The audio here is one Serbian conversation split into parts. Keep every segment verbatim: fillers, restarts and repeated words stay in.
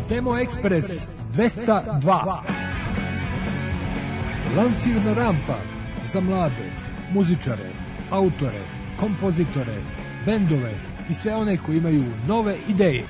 Demo Express dvesta dva. Lansirna rampa za mlade, muzičare, autore, kompozitore, bendove i sve one koji imaju nove ideje.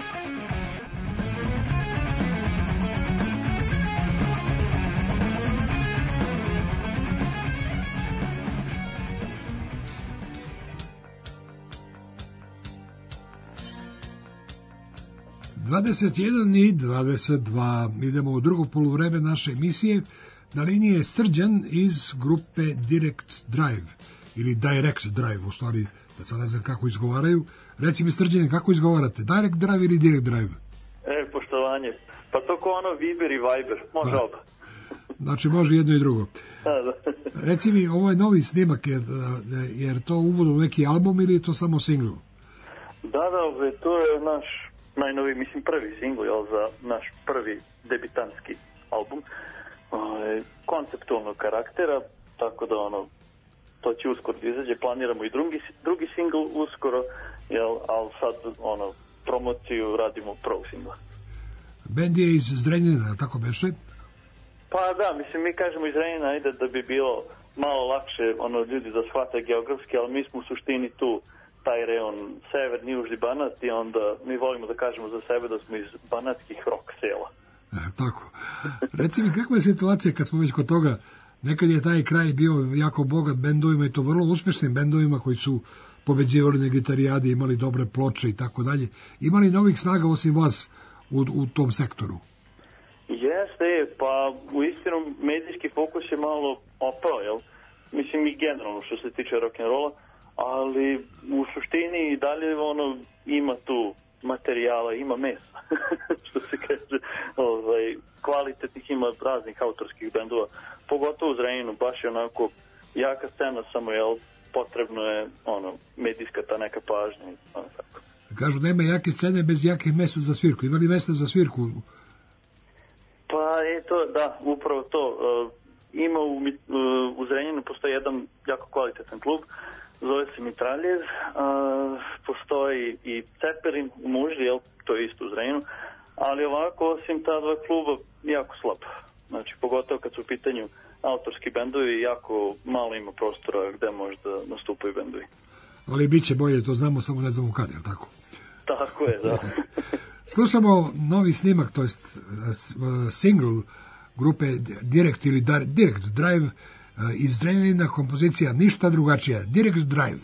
dvadeset jedan i dvadeset dva. Idemo u drugo poluvreme naše emisije. Na liniji je Srđan iz grupe Direct Drive ili Direct Drive, u stvari, da sad ne znam kako izgovaraju. Reci mi, Srđane, kako izgovarate? Direct Drive ili Direct Drive? E, poštovanje. Pa to ko ono Viber i Viber. Može oba. Znači, može jedno i drugo. Da, da. Reci mi, ovo je novi snimak, jer, jer to uvod u neki album ili je to samo single? Da, da, to je naš najnoviji, mislim, prvi singl, jel, za naš prvi debitanski album. E, konceptualnog karaktera, tako da, ono, to će uskoro da izađe. Planiramo i drugi, drugi singl uskoro, jel, ali sad, ono, promociju radimo prvog singla. Bend je iz Zrenjanina, tako beše? Pa da, mislim, mi kažemo iz Zrenjanina, ajde, da bi bilo malo lakše, ono, ljudi da shvate geografski, ali mi smo u suštini tu, taj reon severni, južni Banat, i onda mi volimo da kažemo za sebe da smo iz banatskih rock sela. E, tako. Reci mi, kakva je situacija kad smo već kod toga? Nekad je taj kraj bio jako bogat bendovima i to vrlo uspešnim bendovima koji su pobeđivali na gitarijadi, imali dobre ploče i tako dalje. Imali novih snaga osim vas u, u tom sektoru? Jeste, pa u istinu medijski fokus je malo opao, jel? Mislim i generalno što se tiče rock'n'rolla, ali u suštini i dalje ono, ima tu materijala, ima mesa, što se kaže, ovaj, kvalitetnih, ima raznih autorskih bendova, pogotovo u Zrenjaninu, baš je onako jaka scena, samo jel, potrebno je ono, medijska ta neka pažnja. Ono, tako. Kažu, nema jake scene bez jakih mesta za svirku. Ima li mesta za svirku? Pa eto, da, upravo to. Uh, ima u, uh, u Zrenjaninu postoji jedan jako kvalitetan klub, zove se Mitraljev, uh, postoji i Ceperin u Muždi, jel, to je isto u Zrenjaninu, ali ovako, osim ta dva kluba, jako slab. Znači, pogotovo kad su u pitanju autorski bendovi, jako malo ima prostora gde možda nastupaju bendovi. Ali bit će bolje, to znamo, samo ne znamo kad, je li tako? Tako je, da. Slušamo novi snimak, to jest single grupe Direct ili Direct Drive iz Zrenjanina, kompozicija ništa drugačija. Direct Drive.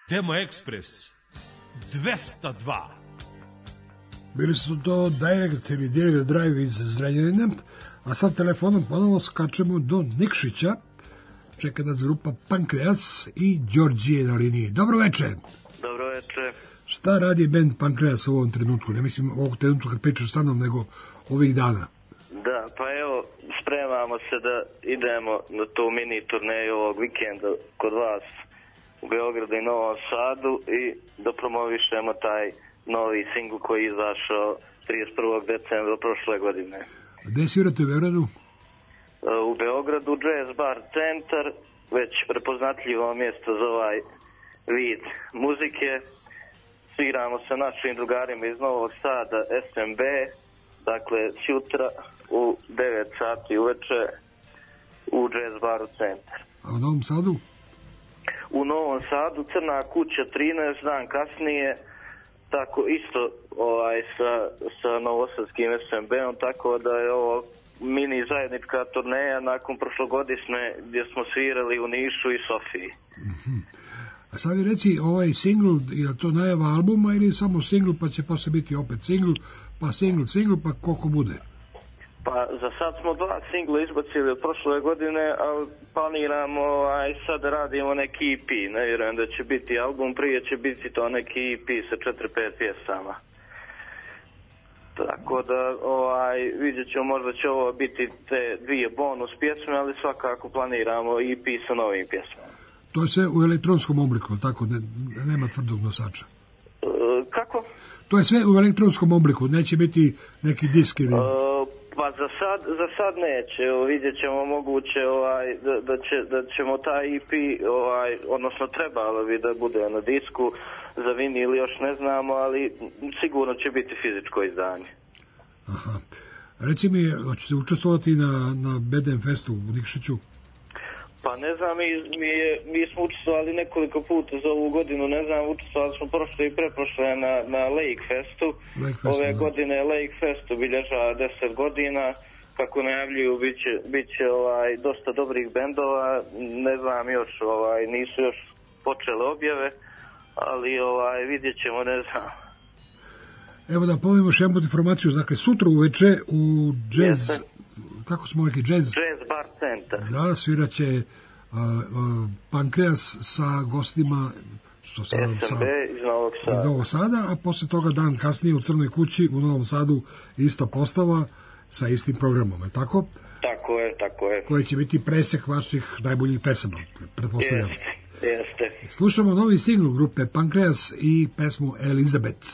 Demo Express dvesta dva. Bili su to Direct ili Direct Drive iz Zrenjanina, a sad telefonom ponovo skačemo do Nikšića. Čeka nas grupa Pankreas i Đorđije na liniji. Dobro večer. Dobro večer. Šta radi band Pankreas u ovom trenutku? Ne mislim ovog trenutku kad pričaš sa mnom, nego ovih dana. Da, pa evo, spremamo se da idemo na tu mini turneju ovog vikenda kod vas u Beogradu i Novom Sadu i da promovišemo taj novi singl koji je izašao trideset prvog decembra prošle godine. Gde svirate u Beogradu? U Beogradu Jazz Bar Centar, već prepoznatljivo mjesto za ovaj vid muzike. Sviramo sa našim drugarima iz Novog Sada, S M B, dakle sutra u devet sati uveče u Jazz Baru Centar. A u Novom Sadu? U Novom Sadu Crna kuća trinaest, dan kasnije, tako isto ovaj, sa, sa novosadskim S M B-om, tako da je ovo mini zajednička turneja nakon prošlogodišnje gdje smo svirali u Nišu i Sofiji. Mm-hmm. A sad mi reci, ovaj singl, je to najava albuma ili samo singl pa će posle biti opet singl, pa singl, singl, pa koliko bude? Pa za sad smo dva singla izbacili od prošle godine, ali planiramo, aj sad radimo neki E P, ne vjerujem da će biti album, prije će biti to neki E P sa četiri pet pjesama. Tako da ovaj, vidjet ćemo, možda će ovo biti te dvije bonus pjesme, ali svakako planiramo E P sa novim pjesmama. To je sve u elektronskom obliku, tako, ne, nema tvrdog nosača. E, kako? To je sve u elektronskom obliku, neće biti neki disk ili... E, pa za sad, za sad neće, vidjet ćemo moguće ovaj, da, da, će, da ćemo taj E P, ovaj, odnosno trebalo bi da bude na disku, za vinil još ne znamo, ali sigurno će biti fizičko izdanje. Aha. Reci mi, hoćete učestvovati na, na B D M Festu u Nikšiću? Pa ne znam, mi, mi, je, mi smo učestvovali nekoliko puta za ovu godinu, ne znam, učestvovali smo prošle i preprošle na, na Lake Festu. Lake Festu, ove da. godine Lake Fest obilježava deset godina, kako najavljuju, bit će, bit će ovaj, dosta dobrih bendova, ne znam još, ovaj, nisu još počele objave, ali ovaj, vidjet ćemo, ne znam. Evo da povijemo još jednu informaciju, dakle sutra uveče u jazz, Jeste. kako smo rekli, jazz? Jazz Bar Centar. Da, sviraće uh, uh, Pankreas sa gostima što sa, S M B sa, iz Novog Sada. iz Novog Sada, a posle toga dan kasnije u Crnoj kući u Novom Sadu ista postava sa istim programom, je tako? Tako je, tako je. Koje će biti presek vaših najboljih pesama, pretpostavljam. Jeste, jeste. Slušamo novi singl grupe Pankreas i pesmu Elizabeth.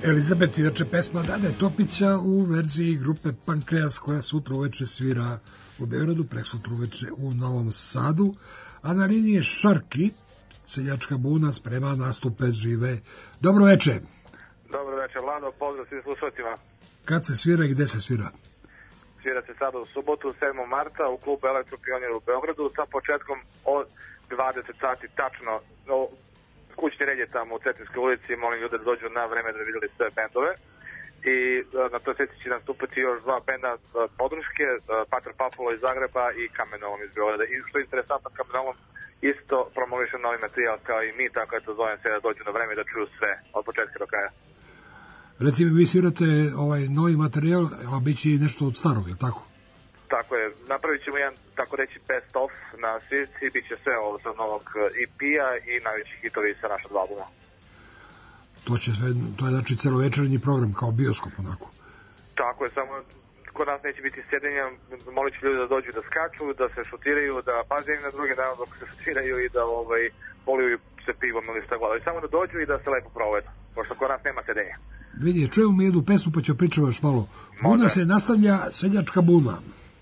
Elizabeth, inače pesma Dane Topića u verziji grupe Pankreas koja sutra uveče svira u Beogradu, preksutru uveče u Novom Sadu, a na liniji je Šarki, seljačka buna, sprema nastupe, žive. Dobro veče. Dobro veče, Vlado, pozdrav svim slušateljima. Kad se svira i gde se svira? Svira se sada u subotu, sedmog marta, u klubu Elektropionir u Beogradu, sa početkom od dvadeset sati tačno. Kućni red je tamo u Cetinskoj ulici, molim ljude da dođu na vreme da bi vidjeli sve bendove. I na toj seti će nastupati još dva benda podrške, Patra Papula iz Zagreba i Kamenolom iz Beograda. I što je interesantno, Kamenolom isto promoviše novi materijal kao i mi, tako da zovem se da dođu na vreme da čuju sve od početka do kraja. Recimo, vi svirate ovaj novi materijal, a bit će i nešto od starog, je tako? Tako je, napravit ćemo jedan, tako reći, best of na svirci, bit će sve ovo sa novog E P-a i najveći hitovi sa naša dva albuma. To će sve, to je znači celovečernji program, kao bioskop, onako. Tako je, samo kod nas neće biti sjedenja, molit ću ljudi da dođu da skaču, da se šutiraju, da paze na druge dana dok se šutiraju i da ovaj, poliju se pivom ili šta god, ali samo da dođu i da se lepo provedu, pošto kod nas nema sjedenja. Vidi, čujemo mi jednu pesmu, pa ću pričati još malo. Buna se nastavlja, seljačka buna.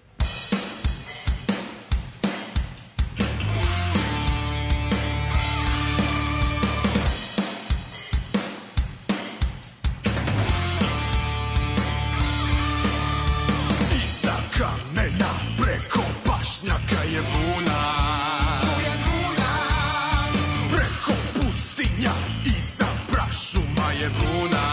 Iza kamena preko pašnjaka je buna, preko pustinja iza prašuma je buna.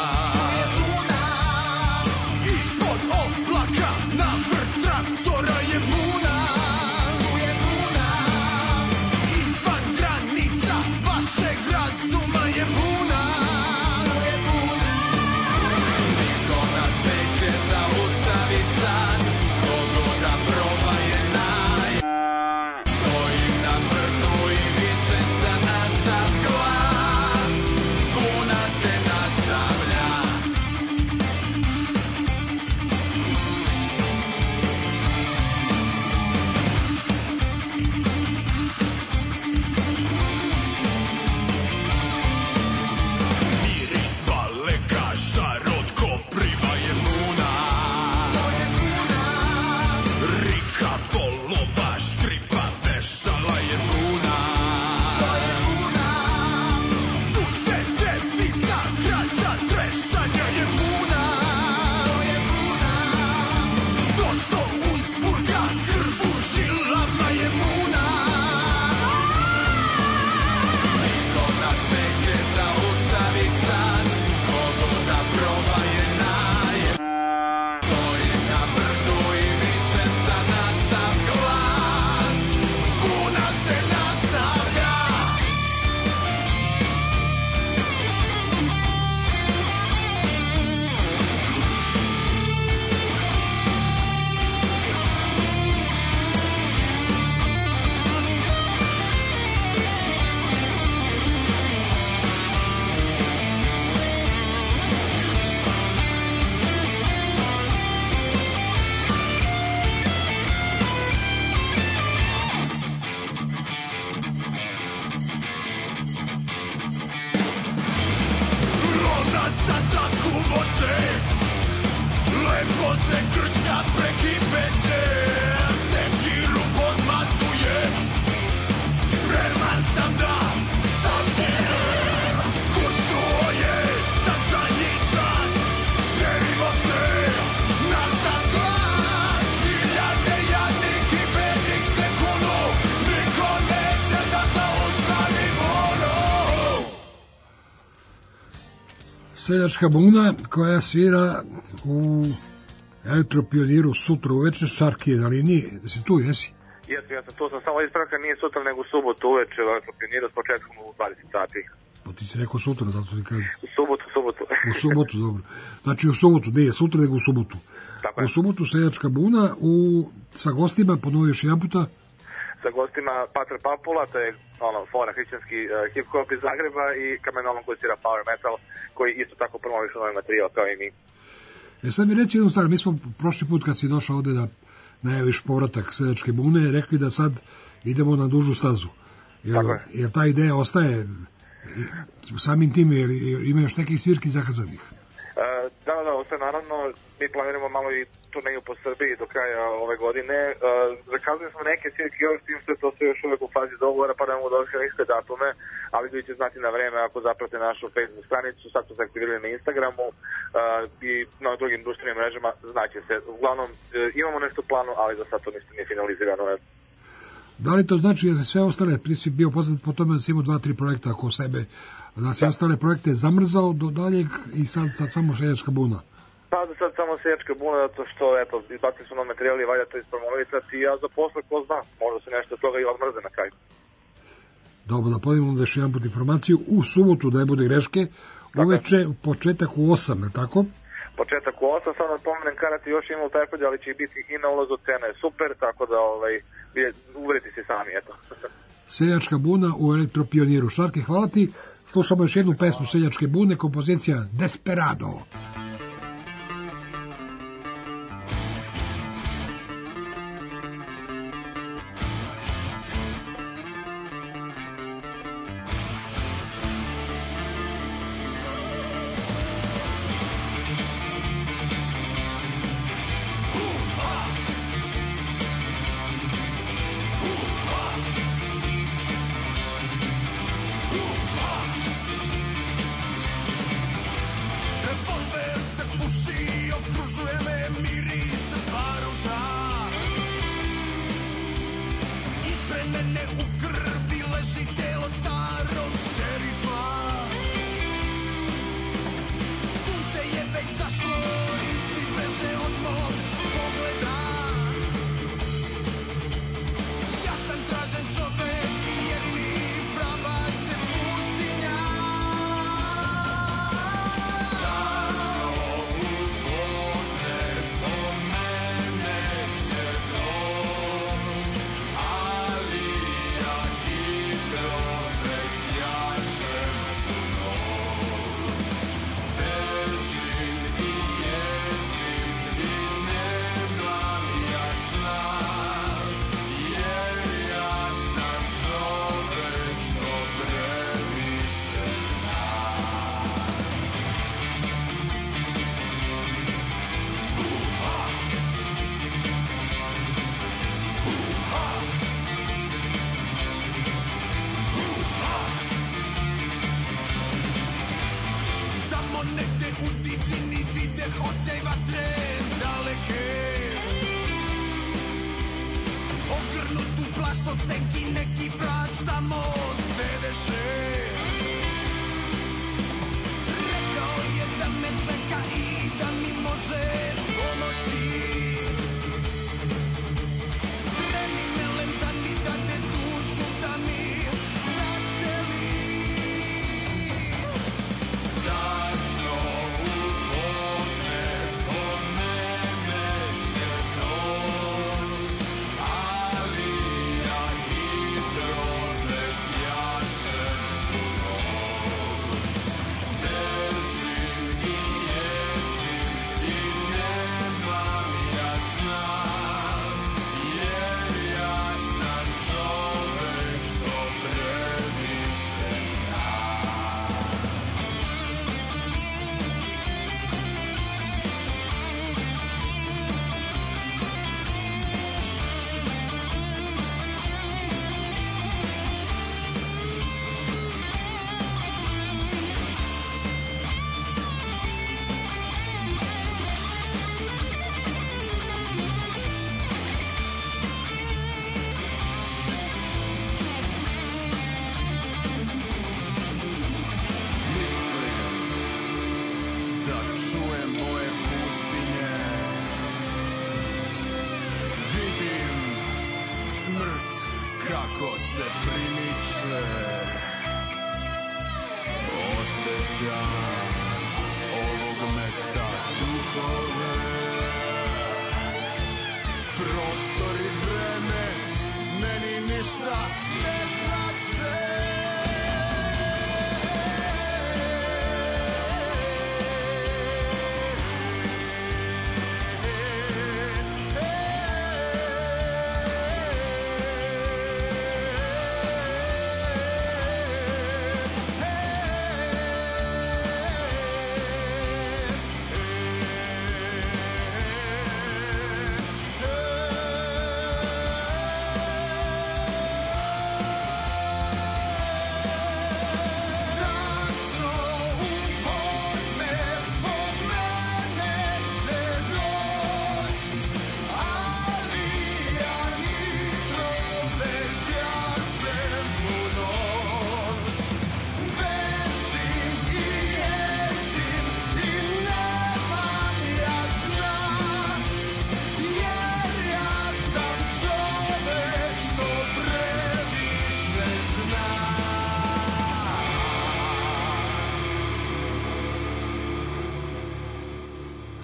Seljačka buna koja svira u Elektropioniru sutra uveče. Šarki je na liniji. Da si tu, jesi? Jesam, ja sam tu, sam samo ispravka, nije sutra nego u subotu uveče u Elektropioniru s početkom u dvadeset sati. Pa ti si rekao sutra, zato ti kažem. U subotu, subotu. U subotu, dobro. Znači u subotu, nije sutra nego u subotu. Tako je. U subotu Seljačka buna u, sa gostima, ponoviš jedan puta. Sa gostima Patra Papula, to je ono, fora hrišćanski uh, hip-hop iz Zagreba i Kamenolom koji svira power metal, koji isto tako promoviše novi materijal kao i mi. E sad mi reći jednu stvar, mi smo prošli put kad si došao ovde da najaviš povratak Seljačke bune, rekli da sad idemo na dužu stazu. Jer, jer ta ideja ostaje samim tim, jer ima još nekih svirki zakazanih. Da, da, ostaje naravno, mi planiramo malo i turneju po Srbiji do kraja ove godine. Zakazali smo neke svirke još, tim što je to sve još uvek u fazi dogovora, pa da vam udošli niste datume, ali ljudi će znati na vreme ako zaprate našu Facebook stranicu, sad smo se aktivirali na Instagramu i na drugim društvenim mrežama, znaće se. Uglavnom, imamo nešto u planu, ali za sad to ništa nije finalizirano. Da li to znači da se sve ostale, ti si bio poznat po tome da si imao dva, tri projekta oko sebe, da se ostale projekte zamrzao do daljeg i sad, sad samo Seljačka buna? Pa da sad samo Seljačka buna, zato što, eto, izbacili smo nov materijal i valja to ispromovisati i ja za posle, ko zna, možda se nešto od toga i odmrze na kraju. Dobro, da podimo da još jedan put informaciju, u subotu, da ne bude greške, uveče, početak u osam, je tako? Početak u osam, sad da pomenem, karate još ima u Tajpolju, ali će biti i na ulazu, cena je super, tako da ovaj, uveriti se sami, eto. Seljačka buna u Elektropioniru. Šarke, hvala ti. Slušamo još jednu pesmu Seljačke bune, kompozicija Desperado.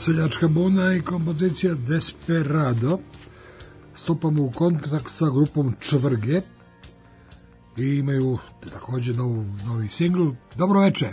Seljačka buna i kompozicija Desperado. Stupamo u kontakt sa grupom Čvrge i imaju također nov, novi singl. Dobro veče.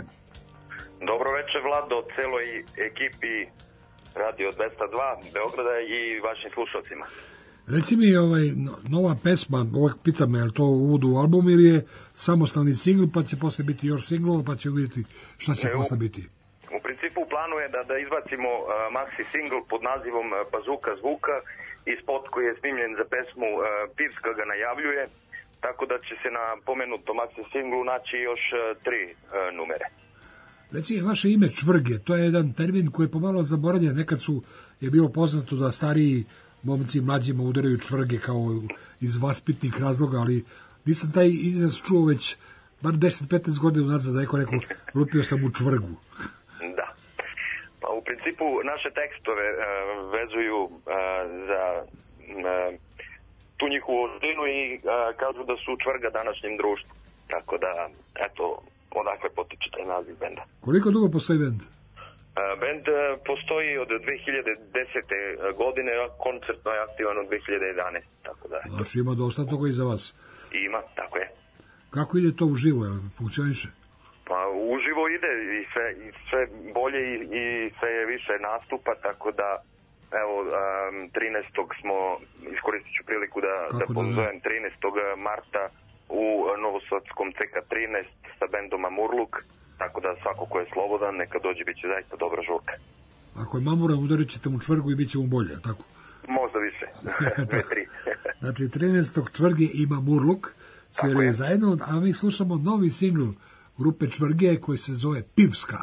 Dobro veče, Vlado, celoj ekipi Radio dvesta dva Beograda i vašim slušalcima. Reci mi, ovaj, nova pesma, uvijek pitam me, je li to uvod u album ili je samostalni singl, pa će posle biti još singlova, pa će vidjeti šta će E, posle biti? U principu u planu je da, da izbacimo uh, maxi single pod nazivom uh, Bazuka zvuka i spot koji je snimljen za pesmu uh, Pivska ga najavljuje, tako da će se na pomenutom maxi singlu naći još uh, tri uh, numere. Reci mi, vaše ime Čvrge, to je jedan termin koji je pomalo zaboravljen, nekad su je bilo poznato da stariji momci mlađima udaraju čvrge kao iz vaspitnih razloga, ali nisam taj izraz čuo već bar deset do petnaest godina unazad da neko rekao lupio sam u čvrgu. Da. Pa u principu naše tekstove uh, vezuju uh, za uh, tu njihovu ožinu i uh, kažu da su čvrga današnjem društvu. Tako da, eto, odakle potiče taj naziv benda. Koliko dugo postoji bend? Bend postoji od dve hiljade desete. godine, a koncertno je aktivan od dve hiljade jedanaeste. Tako da. Znači ima dosta toga i za vas. Ima, tako je. Kako ide to uživo, jel funkcioniše? Pa uživo ide i sve, i sve bolje i, i sve je više nastupa, tako da evo um, trinaestog smo, iskoristit ću priliku da, da pozovem trinaestog marta u Novosadskom C K trinaest sa bendom Amurluk. Tako da svako ko je slobodan, neka dođe, bit će zaista dobra žurka. Ako je mamuran, udarit ćete mu čvrgu i bit će mu bolje, tako? Možda više, dve, tri. Znači, trinaestog Čvrge ima Murluk, sviraju zajedno, a mi slušamo novi singl grupe Čvrge koji se zove Pivska.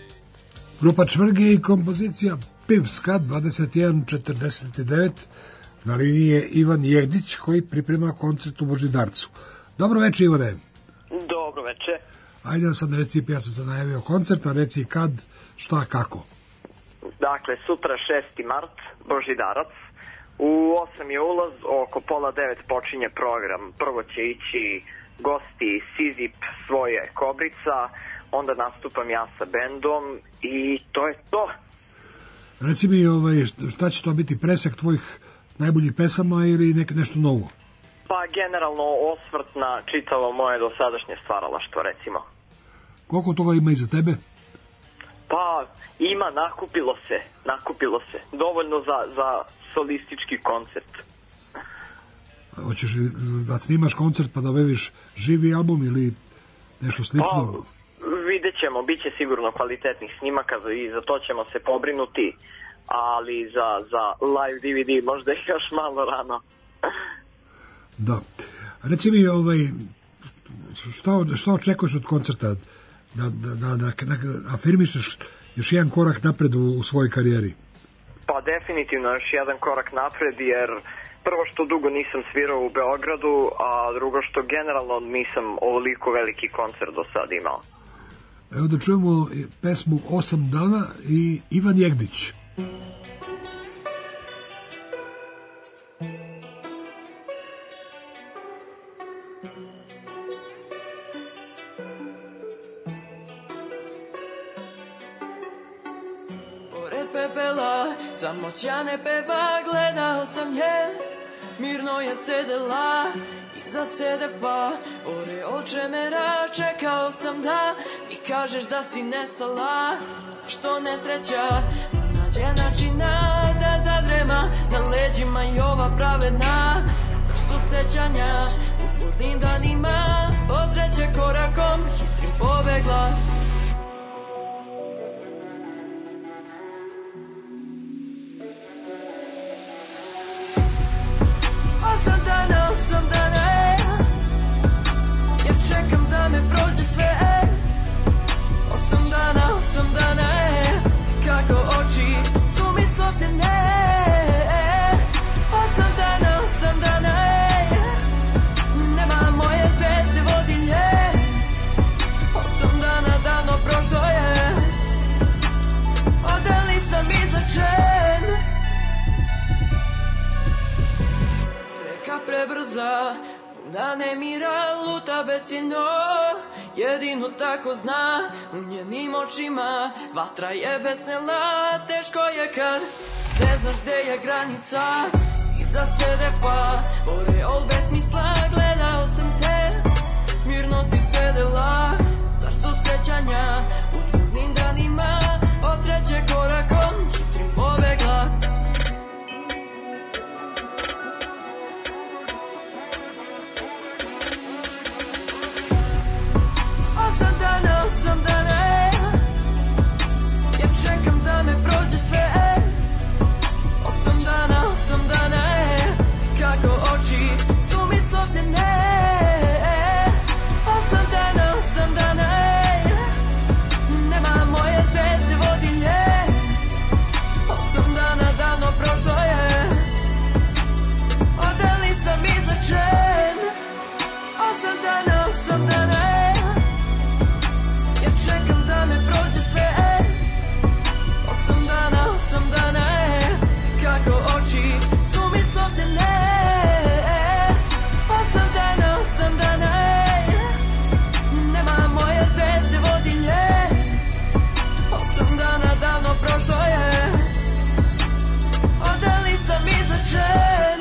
Grupa Čvrge i kompozicija Pivska, dvadeset jedan četrdeset devet, Na liniji je Ivan Jegdić koji priprema koncert u Božidarcu. Dobro večer, Ivane. Dobro večer. Ajde sad reci, ja sam sad najavio koncert, a reci kad, šta, kako. Dakle, sutra šesti mart, Božidarac. U osam je ulaz, oko pola devet počinje program. Prvo će ići gosti Sizip, Svoje, Kobrica, onda nastupam ja sa bendom i to je to. Reci mi, ovaj, šta će to biti, presek tvojih najboljih pesama ili nek, nešto novo? Pa generalno osvrt na čitavo moje dosadašnje stvaralaštvo, recimo. Koliko toga ima iza tebe? Pa ima, nakupilo se, nakupilo se. Dovoljno za, za solistički koncert. Hoćeš da snimaš koncert pa da objaviš živi album ili nešto slično? Pa, vidjet ćemo, bit će sigurno kvalitetnih snimaka i za to ćemo se pobrinuti, ali za, za live D V D možda je još malo rano. Da. Reci mi, ovaj, šta, šta očekuješ od koncerta? Da, da, da, da, da afirmišeš još jedan korak napred u, u svojoj karijeri? Pa definitivno još jedan korak napred, jer prvo što dugo nisam svirao u Beogradu, a drugo što generalno nisam ovoliko veliki koncert do sad imao. Evo da čujemo pesmu Osam dana i Ivan Jegdić. Pored pepela, samoćane peva, gledao sam je, mirno je sedela, iza sedefa, ore očemera, čekao sam da mi kažeš da si nestala, zašto nesreća nađe načina da zadrema na leđima i ova pravedna, zar su sećanja u burnim danima, od sreće korakom hitrim pobegla. Osam dana, osam dana je, ja čekam da me prođe sve. Osam dana, osam dana je, kako oči su mi slobljene. Osam dana, osam dana je, nema moje zvezde vodilje. Osam dana davno prošlo je, odali sam izlačen. Reka prebrza, puna nemira, luta besciljno, jedino tako zna, u njenim očima vatra je besnela, teško je kad ne znaš gde je granica, iza sedefa, oreol besmisla, gledao sam te, mirno si sedela, zar su sećanja u trudnim danima, od sreće korakom hitrim pobegla. Osam dana, osam dana je, ja čekam da me prođe sve. Osam dana, osam dana je, kako oči su mi slobljene. Osam dana, osam dana je, nema moje zvezde vodilje. Osam dana davno prošlo je, odali sam izlačen. Osam dana, osam dana je, ja čekam da me prođe sve. Osam dana, osam dana je, kako oči su mi slobljene. Osam dana, osam dana je, nema moje zvezde vodilje. Osam dana davno prošlo je, odali sam izlačen.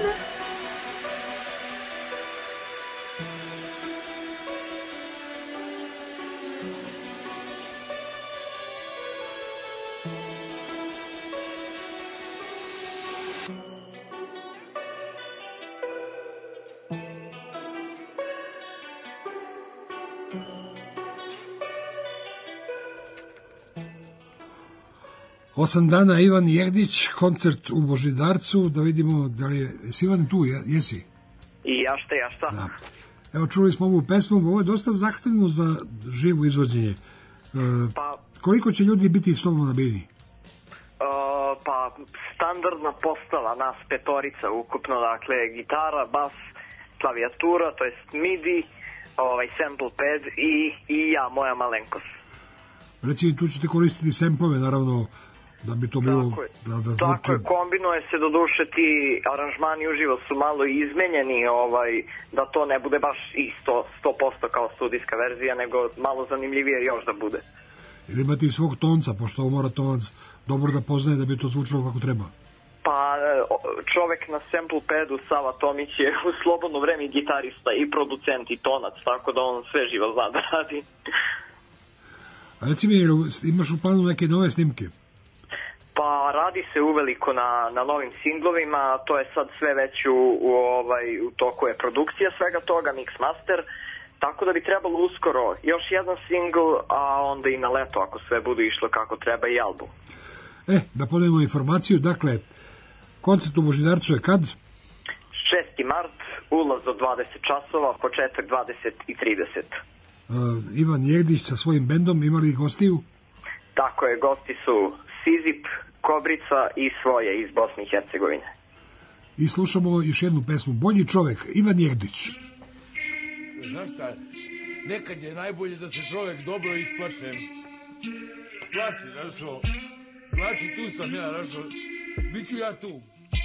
Osam dana Ivan Jegdić, koncert u Božidarcu, da vidimo da li je, jesi Ivan tu, jesi? I ja šta, ja šta? Da. Evo, čuli smo ovu pesmu, ovo je dosta zahtevno za živo izvođenje. E, pa, koliko će ljudi biti s tobom na bini? Uh, pa standardna postava, nas petorica ukupno, dakle, gitara, bas, klavijatura, to jest midi, ovaj, sample pad i, i ja, moja malenkost. Recimo, tu ćete koristiti samplove, naravno, da bi to bilo... Tako je, da, da zvuči... tako je, kombinuje se do duše, ti aranžmani uživo su malo izmenjeni, ovaj, da to ne bude baš isto sto posto kao studijska verzija, nego malo zanimljivije još da bude. Ili imate i svog tonca, pošto ovo mora tonac dobro da poznaje da bi to zvučalo kako treba. Pa čovek na sample padu, Sava Tomić, je u slobodno vreme i gitarista i producent i tonac, tako da on sve živo zna da radi. A reci mi, imaš u planu neke nove snimke? Pa radi se uveliko na, na novim singlovima, to je sad sve već u, u, ovaj, u toku je produkcija svega toga, mix master, tako da bi trebalo uskoro još jedan singl, a onda i na leto ako sve bude išlo kako treba i album. E, da podelimo informaciju, dakle, koncert u Božidarcu je kad? šesti mart, ulaz od dvadeset časova, početak dvadeset i trideset. Uh, Ivan Jegdić sa svojim bendom, imali gostiju? Tako je, gosti su Sizip, Kobrica i svoje iz Bosne i Hercegovine. I slušamo još jednu pesmu, Bolji čovek, Ivan Jegdić. Znaš šta, nekad je najbolje da se čovek dobro isplače. Plači, Rašo, plači, tu sam ja, Rašo, biću ja tu.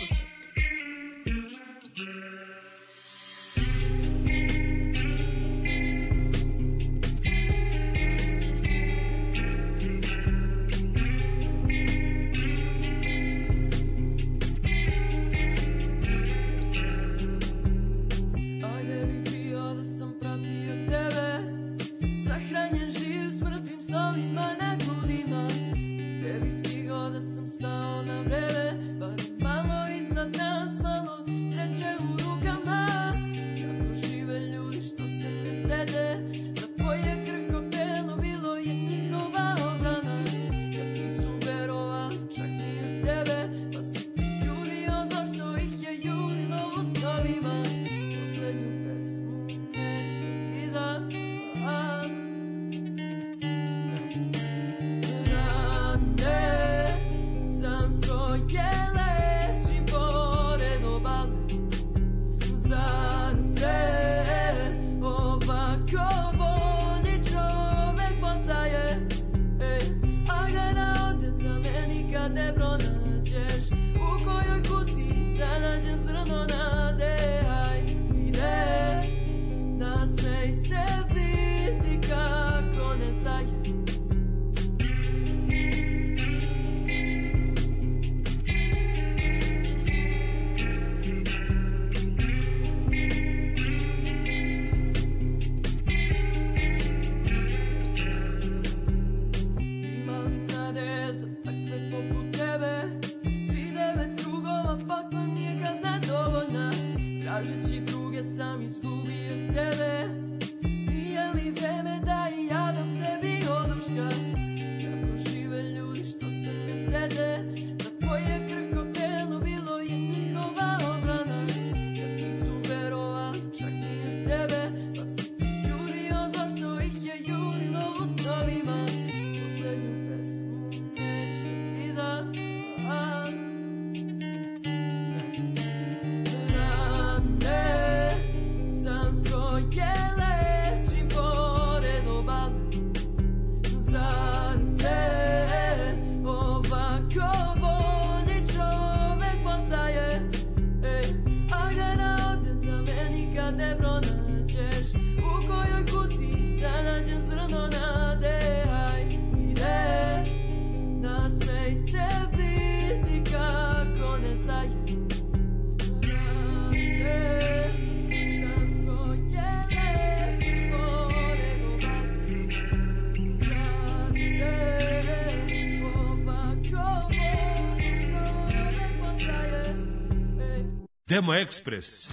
Demo Ekspres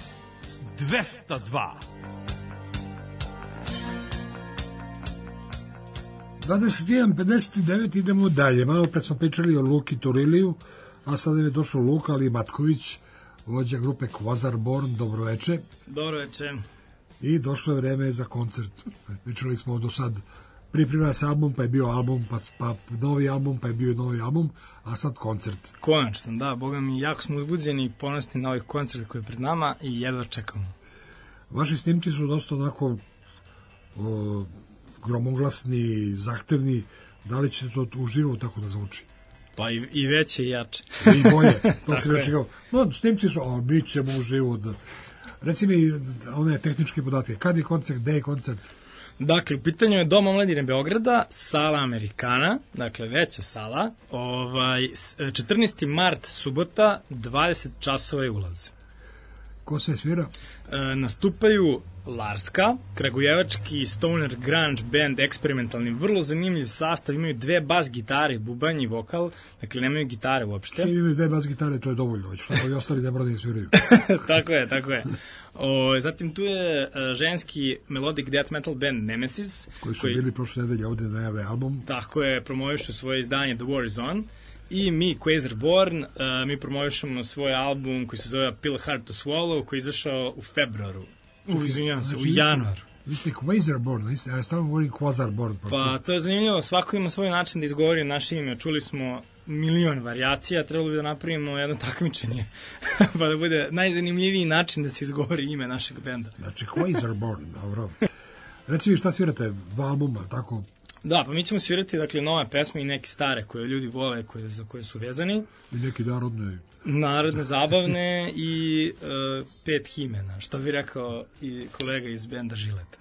dvesta dva. dvadeset jedan pedeset devet, idemo dalje. Malo pre smo pričali o Luki Turiliju, a sada je došao Luka Ali Matković, vođa grupe Kvazarborn. Dobroveče. Dobroveče. I došlo je vreme za koncert. Pričali smo do sad priprema se album, pa je bio album, pa, pa novi album, pa je bio novi album, a sad koncert. Konačno, da, boga mi, jako smo uzbuđeni i ponosni na ovaj koncert koji je pred nama i jedva čekamo. Vaši snimci su dosta onako o, gromoglasni, zahtevni. Da li ćete to uživo tako da zvuči? Pa i, i veće i jače. I bolje, to se već čekao. No, snimci su, a mi ćemo uživo da... Reci mi one tehničke podatke. Kad je koncert, gde je koncert? Dakle, u pitanju je Dom omladine Beograda, sala Amerikana, dakle veća sala, ovaj, četrnaesti mart, subota, dvadeset časova je ulaz. Ko se svira? E, nastupaju Larska, kragujevački stoner grunge band, eksperimentalni, vrlo zanimljiv sastav, imaju dve bas gitare, bubanj i vokal, dakle nemaju gitare uopšte. Što imaju dve bas gitare, to je dovoljno, već što ovi ostali ne moraju da sviraju. Tako je, tako je. O, zatim tu je uh, ženski melodic death metal band Nemesis. Koji su koji, bili prošle nedelje ovde da najave album. Tako je, promovišu svoje izdanje The War is On. I mi, Quasar Born, uh, mi promovišemo svoj album koji se zove Pill Hard to Swallow, koji je izašao u februaru. U, izvinjavam se, u januaru. Vi ste Quasar Born, ja stavno govorim Quasar Born. Pa to je zanimljivo, svako ima svoj način da izgovori naše ime. Čuli smo milion varijacija, trebalo bi da napravimo jedno takmičenje, pa da bude najzanimljiviji način da se izgovori ime našeg benda. Znači, Quasar Born, dobro. Reci mi šta svirate, dva albuma, tako? Da, pa mi ćemo svirati, dakle, nove pesme i neke stare koje ljudi vole, koje, za koje su vezani. I neki narodne... Narodne, zabavne i uh, pet himena, što bi rekao i kolega iz benda Žilet.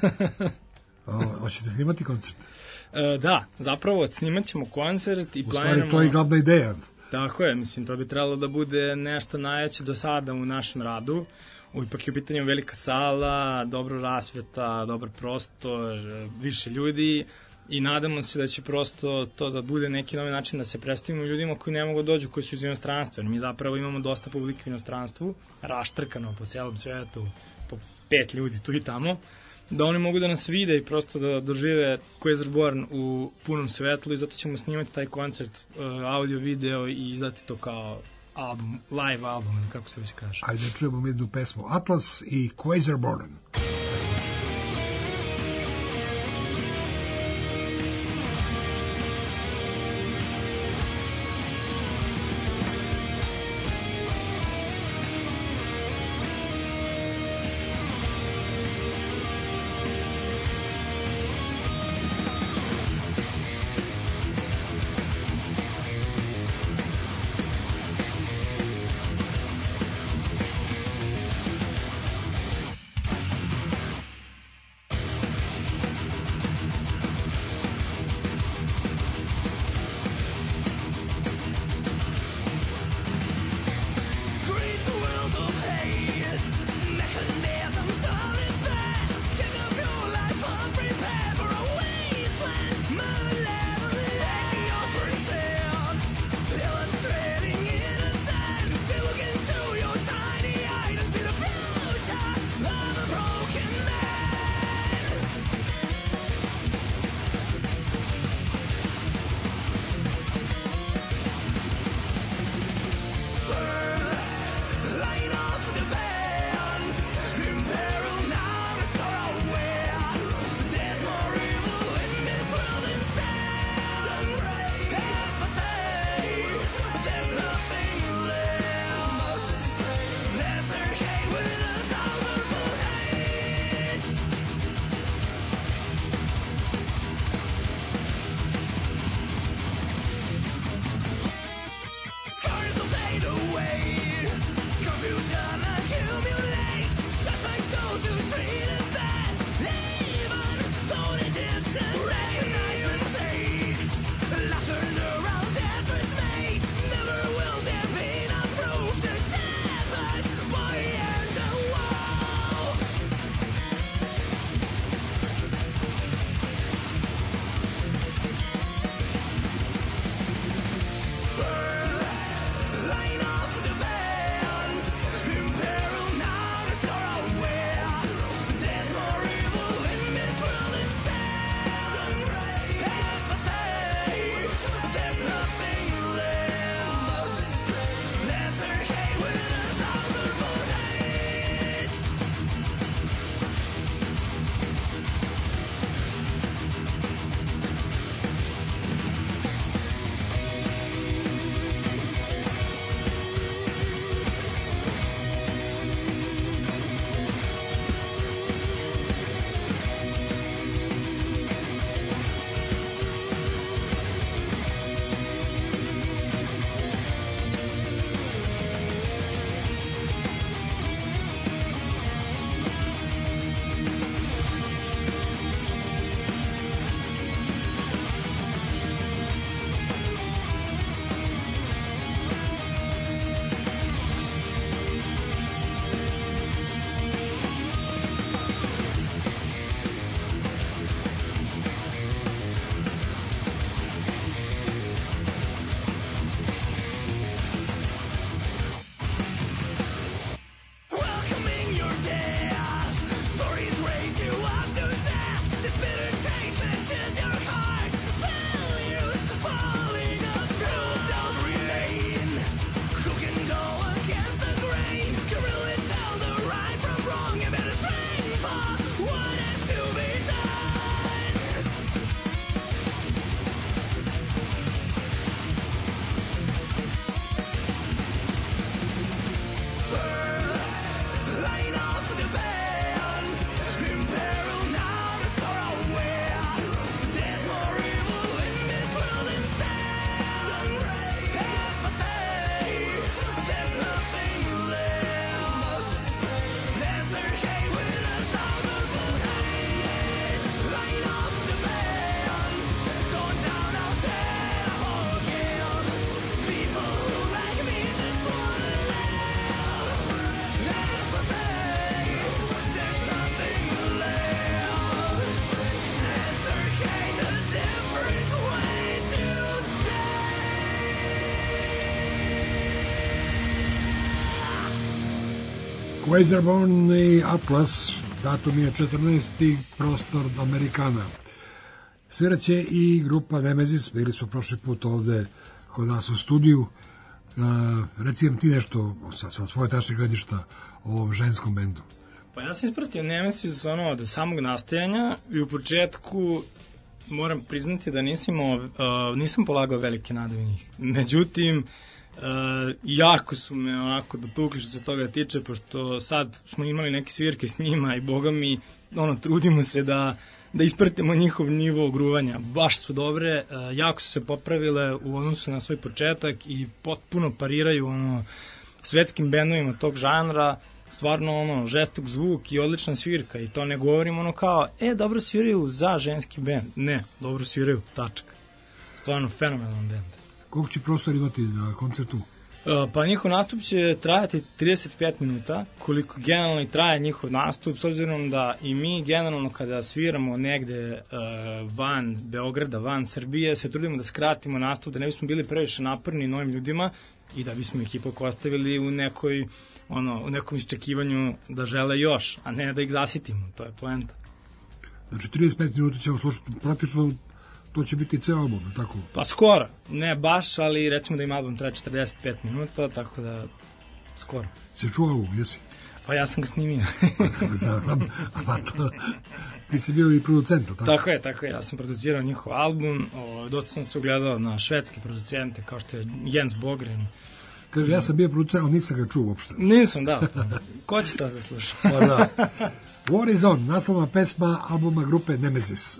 A, hoćete snimati koncert? Uh, da, zapravo snimat ćemo koncert i u planiramo... stvari, to je glavna ideja. Tako je, mislim, to bi trebalo da bude nešto najveće do sada u našem radu. Ipak je u pitanju velika sala, dobro rasveta, dobar prostor, više ljudi i nadamo se da će prosto to da bude neki novi način da se predstavimo ljudima koji ne mogu da dođu, koji su iz inostranstva. Jer mi zapravo imamo dosta publike u inostranstvu, raštrkano po celom svetu, po pet ljudi tu i tamo, da oni mogu da nas vide i prosto da dožive Quasar Born u punom svetlu i zato ćemo snimati taj koncert, audio, video i izdati to kao album, live album, kako se već kaže. Ajde, čujemo jednu pesmu Atlas i Quasar Born. Line off the vans, imperial. Quasarborn i Atlas, datum je četrnaesti prostor Amerikana. Sviraće i grupa Nemesis, bili su prošli put ovde kod nas u studiju. Uh, reci nam ti nešto sa, sa svoje tačne gledišta o ovom ženskom bendu. Pa ja sam ispratio Nemesis ono od samog nastajanja i u početku moram priznati da nisam, uh, nisam polagao velike nade u njih. Međutim, uh, jako su me onako dotukli što se toga tiče, pošto sad smo imali neke svirke s njima i boga mi, ono, trudimo se da da ispratimo njihov nivo gruvanja. Baš su dobre, uh, jako su se popravile u odnosu na svoj početak i potpuno pariraju ono, svetskim bendovima tog žanra, stvarno ono, žestok zvuk i odlična svirka i to ne govorim ono kao, e, dobro sviraju za ženski bend. Ne, dobro sviraju, tačka. Stvarno fenomenalan bend. Koliko će prostor imati na koncertu? Uh, pa njihov nastup će trajati trideset pet minuta, koliko generalno i traje njihov nastup, s obzirom da i mi generalno kada sviramo negde uh, van Beograda, van Srbije, se trudimo da skratimo nastup, da ne bismo bili previše naporni novim ljudima i da bismo ih ipak ostavili u nekoj ono, u nekom iščekivanju da žele još, a ne da ih zasitimo, to je poenta. Znači trideset pet minuta ćemo slušati, praktično to će biti ceo album, tako? Pa skoro, ne baš, ali recimo da im album traje četrdeset pet minuta, tako da skoro. Si čuo album, jesi? Pa ja sam ga snimio. Ti si bio i producent, tako? Tako je, tako je, ja sam producirao njihov album, o, dosta sam se ugledao na švedske producente, kao što je Jens Bogren. Kaže, ja sam bio producent, ali nisam ga čuo uopšte. Nisam, da. Ko će to da sluša? Pa da. War is on, naslovna pesma albuma grupe Nemesis.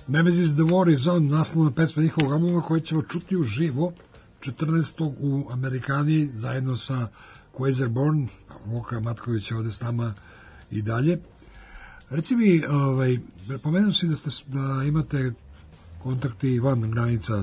Nemesis The War is On, naslovna pesma njihovog albuma koji ćemo čuti uživo četrnaestog u Amerikani zajedno sa Quasarborn, Voka Matković je ovde s nama i dalje. Reci mi, ovaj, pomenuo si da, ste, da imate kontakti van granica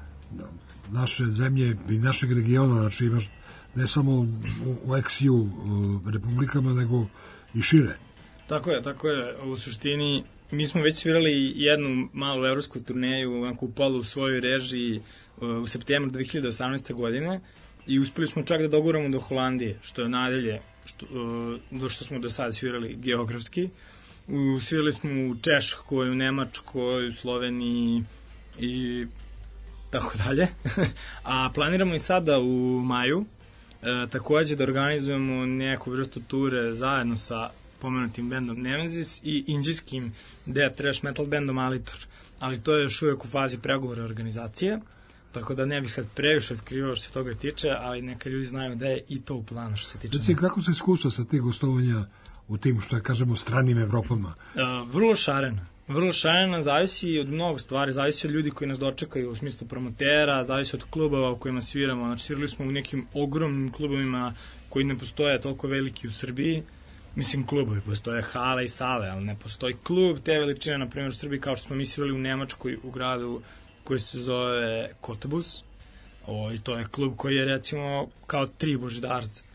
naše zemlje i našeg regiona, znači imaš ne samo u, u ex ju republikama, nego i šire. Tako je, tako je. U suštini, mi smo već svirali jednu malu evropsku turneju, onako u polu u svojoj režiji u septembru dve hiljade osamnaeste. godine i uspeli smo čak da doguramo do Holandije, što je nadalje što, do što smo do sada svirali geografski. U, svirali smo u Češkoj, u Nemačkoj, u Sloveniji i tako dalje. A planiramo i sada u maju e, takođe da organizujemo neku vrstu ture zajedno sa pomenutim bendom Nemesis i indijskim death thrash metal bendom Alitor. Ali to je još uvijek u fazi pregovora organizacije, tako da ne bih sad previše otkrivao što se toga tiče, ali neka ljudi znaju da je i to u planu što se tiče. Reci, kako se iskustva sa tih gostovanja u tim, što je, kažemo, stranim Evropama? Uh, vrlo šarena. Vrlo šarena, zavisi od mnogo stvari, zavisi od ljudi koji nas dočekaju u smislu promotera, zavisi od klubova u kojima sviramo. Znači, svirali smo u nekim ogromnim klubovima koji ne postoje toliko veliki u Srbiji. Mislim, klubovi, postoje hale i sale, ali ne postoji klub te veličine, na primjer u Srbiji, kao što smo mi svirali u Nemačkoj, u gradu koji se zove Kotobus. O, i to je klub koji je, recimo, kao tri Božidarca.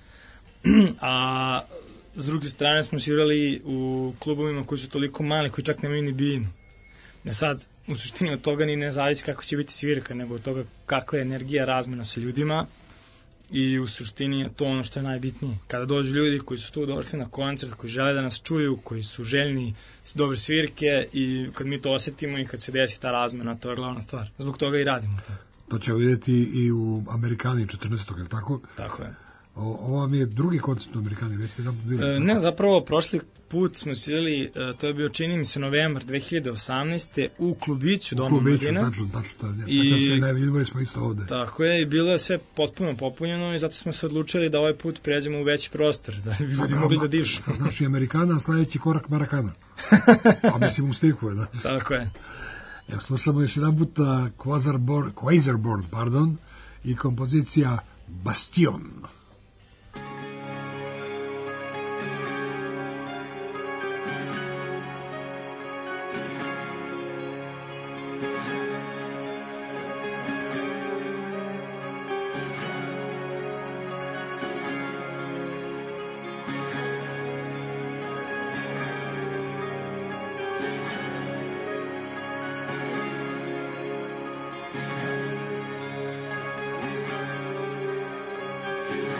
A s druge strane smo svirali u klubovima koji su toliko mali, koji čak nemaju ni binu. Ne sad, u suštini od toga ni ne zavisi kako će biti svirka, nego od toga kakva je energija razmena sa ljudima i u suštini je to ono što je najbitnije. Kada dođu ljudi koji su tu došli na koncert, koji žele da nas čuju, koji su željni s dobre svirke i kad mi to osetimo i kad se desi ta razmena, to je glavna stvar. Zbog toga i radimo to. To ćemo vidjeti i u Amerikani četrnaestog. je li tako? Tako je. O, ovo mi je drugi koncert u Amerikani, već ste nam bili? E, ne, zapravo prošli put smo svirali, e, to je bio, čini mi se, novembar dve hiljade osamnaeste. u klubiću Doma Mladine. U klubiću, tačno, tačno, tačno. I, se ne vidimo smo isto ovde. Tako je, i bilo je sve potpuno popunjeno i zato smo se odlučili da ovaj put pređemo u veći prostor, da bi ljudi mogli da dišu. Sad znaš i Amerikana, a sledeći korak Marakana. A mislim u stiku je, da. Tako je. Ja slušamo još jedan put Quasarborn, Quasarborn, pardon, i kompozicija Bastion. Yeah.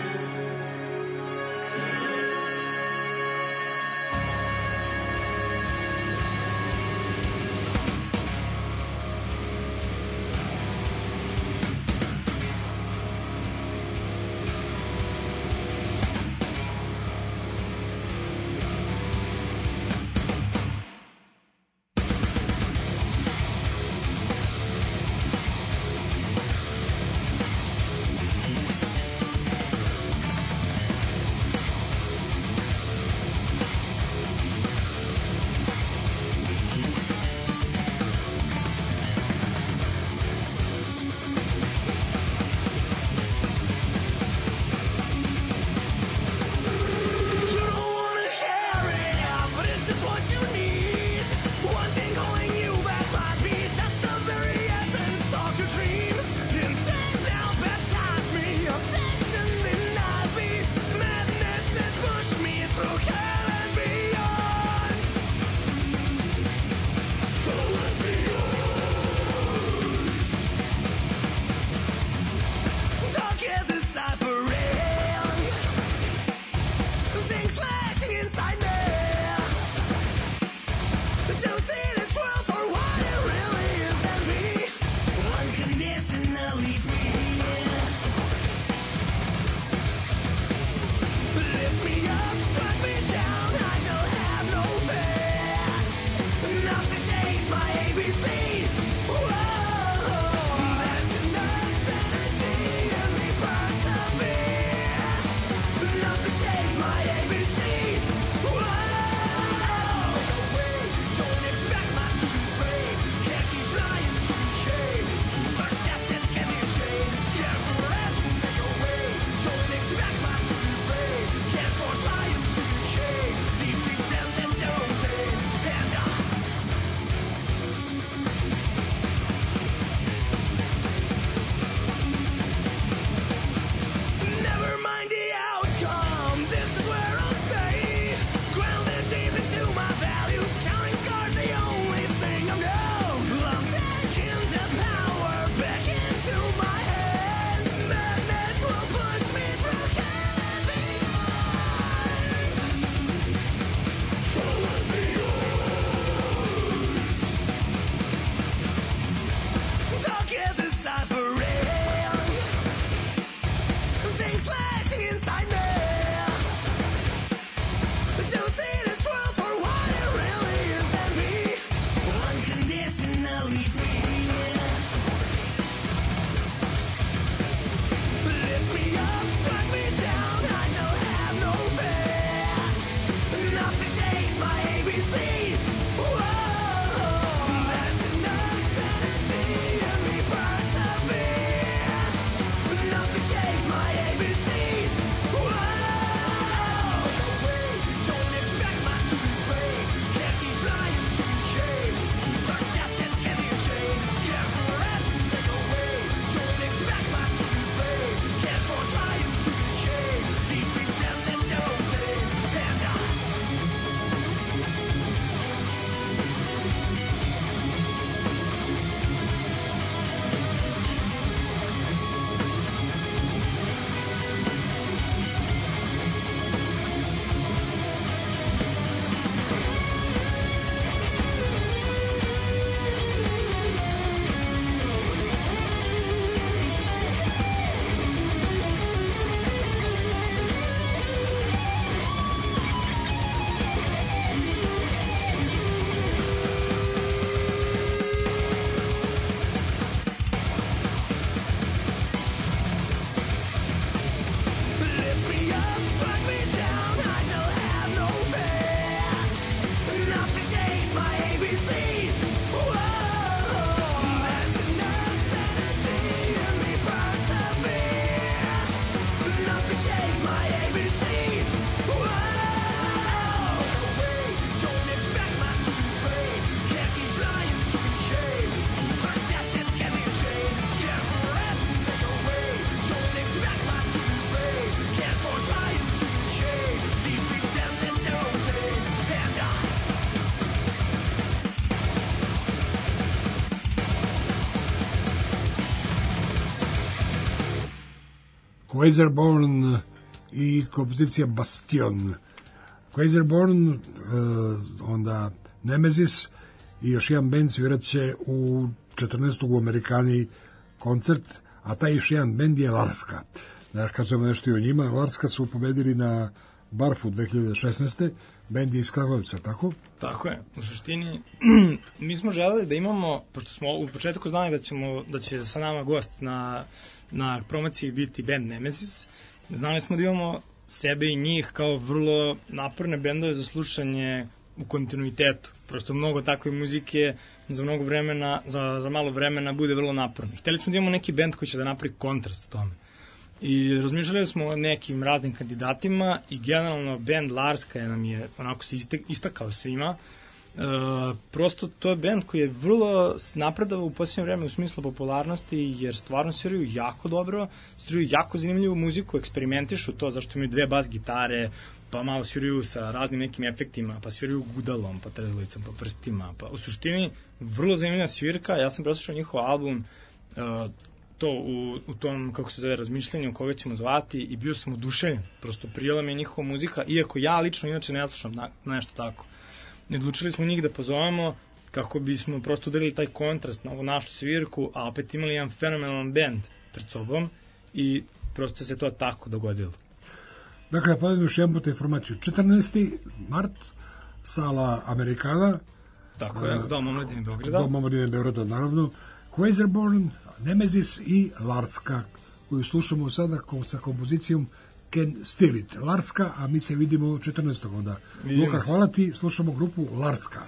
Quasarborn i kompozicija Bastion. Quasarborn, uh, onda Nemesis i još jedan band svirat će u četrnaestog u Amerikani koncert, a taj još jedan band je Larska. Da kažemo nešto i o njima. Larska su pobedili na Barfu dve hiljade šesnaeste. Band je iz Kragujevca, tako? Tako je. U suštini, mi smo želeli da imamo, pošto smo u početku znali da, ćemo, da će sa nama gost na, na promociji biti band Nemesis, znali smo da imamo sebe i njih kao vrlo naporne bendove za slušanje u kontinuitetu. Prosto mnogo takve muzike za mnogo vremena, za, za malo vremena bude vrlo naporno. Hteli smo da imamo neki bend koji će da napravi kontrast tome. I razmišljali smo o nekim raznim kandidatima i generalno band Larska je nam je onako se istakao svima. E, prosto to je band koji je vrlo napredao u posljednje vreme u smislu popularnosti, jer stvarno sviraju jako dobro, sviraju jako zanimljivu muziku, eksperimentišu to zašto imaju dve bas gitare, pa malo sviraju sa raznim nekim efektima, pa sviraju gudalom, pa trezlicom, pa prstima, pa u suštini vrlo zanimljiva svirka. Ja sam preslušao njihov album, uh, to u, u tom, kako se zove, razmišljanju koga ćemo zvati i bio sam oduševljen. Prosto prijela mi je njihova muzika, iako ja lično inače ne slušam na, nešto tako. I odlučili smo njih da pozovemo kako bismo prosto udarili taj kontrast na ovu našu svirku, a opet imali jedan fenomenalan band pred sobom i prosto se to tako dogodilo. Dakle, podajem još jedan puta informaciju. četrnaesti mart, sala Amerikana. Tako je, Dom omladine Beograda. Dom omladine Beograda, naravno. Quasarborn, Nemesis i Larska, koju slušamo sada sa kompozicijom Can Steal It. Larska, a mi se vidimo četrnaestog onda. Luka, hvala ti, slušamo grupu Larska.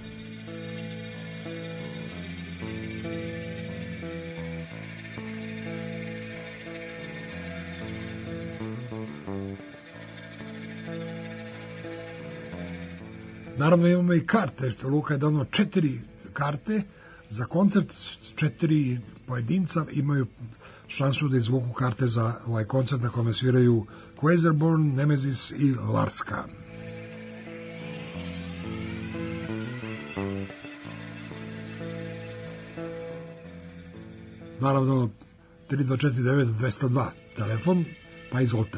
Naravno imamo i karte, Luka je dano četiri karte za koncert, četiri pojedinca imaju šansu da izvuku karte za ovaj koncert na kome sviraju Quasarborn, Nemesis i Larska. Naravno tri dva četiri devet dva zero dva telefon, pa izvolite.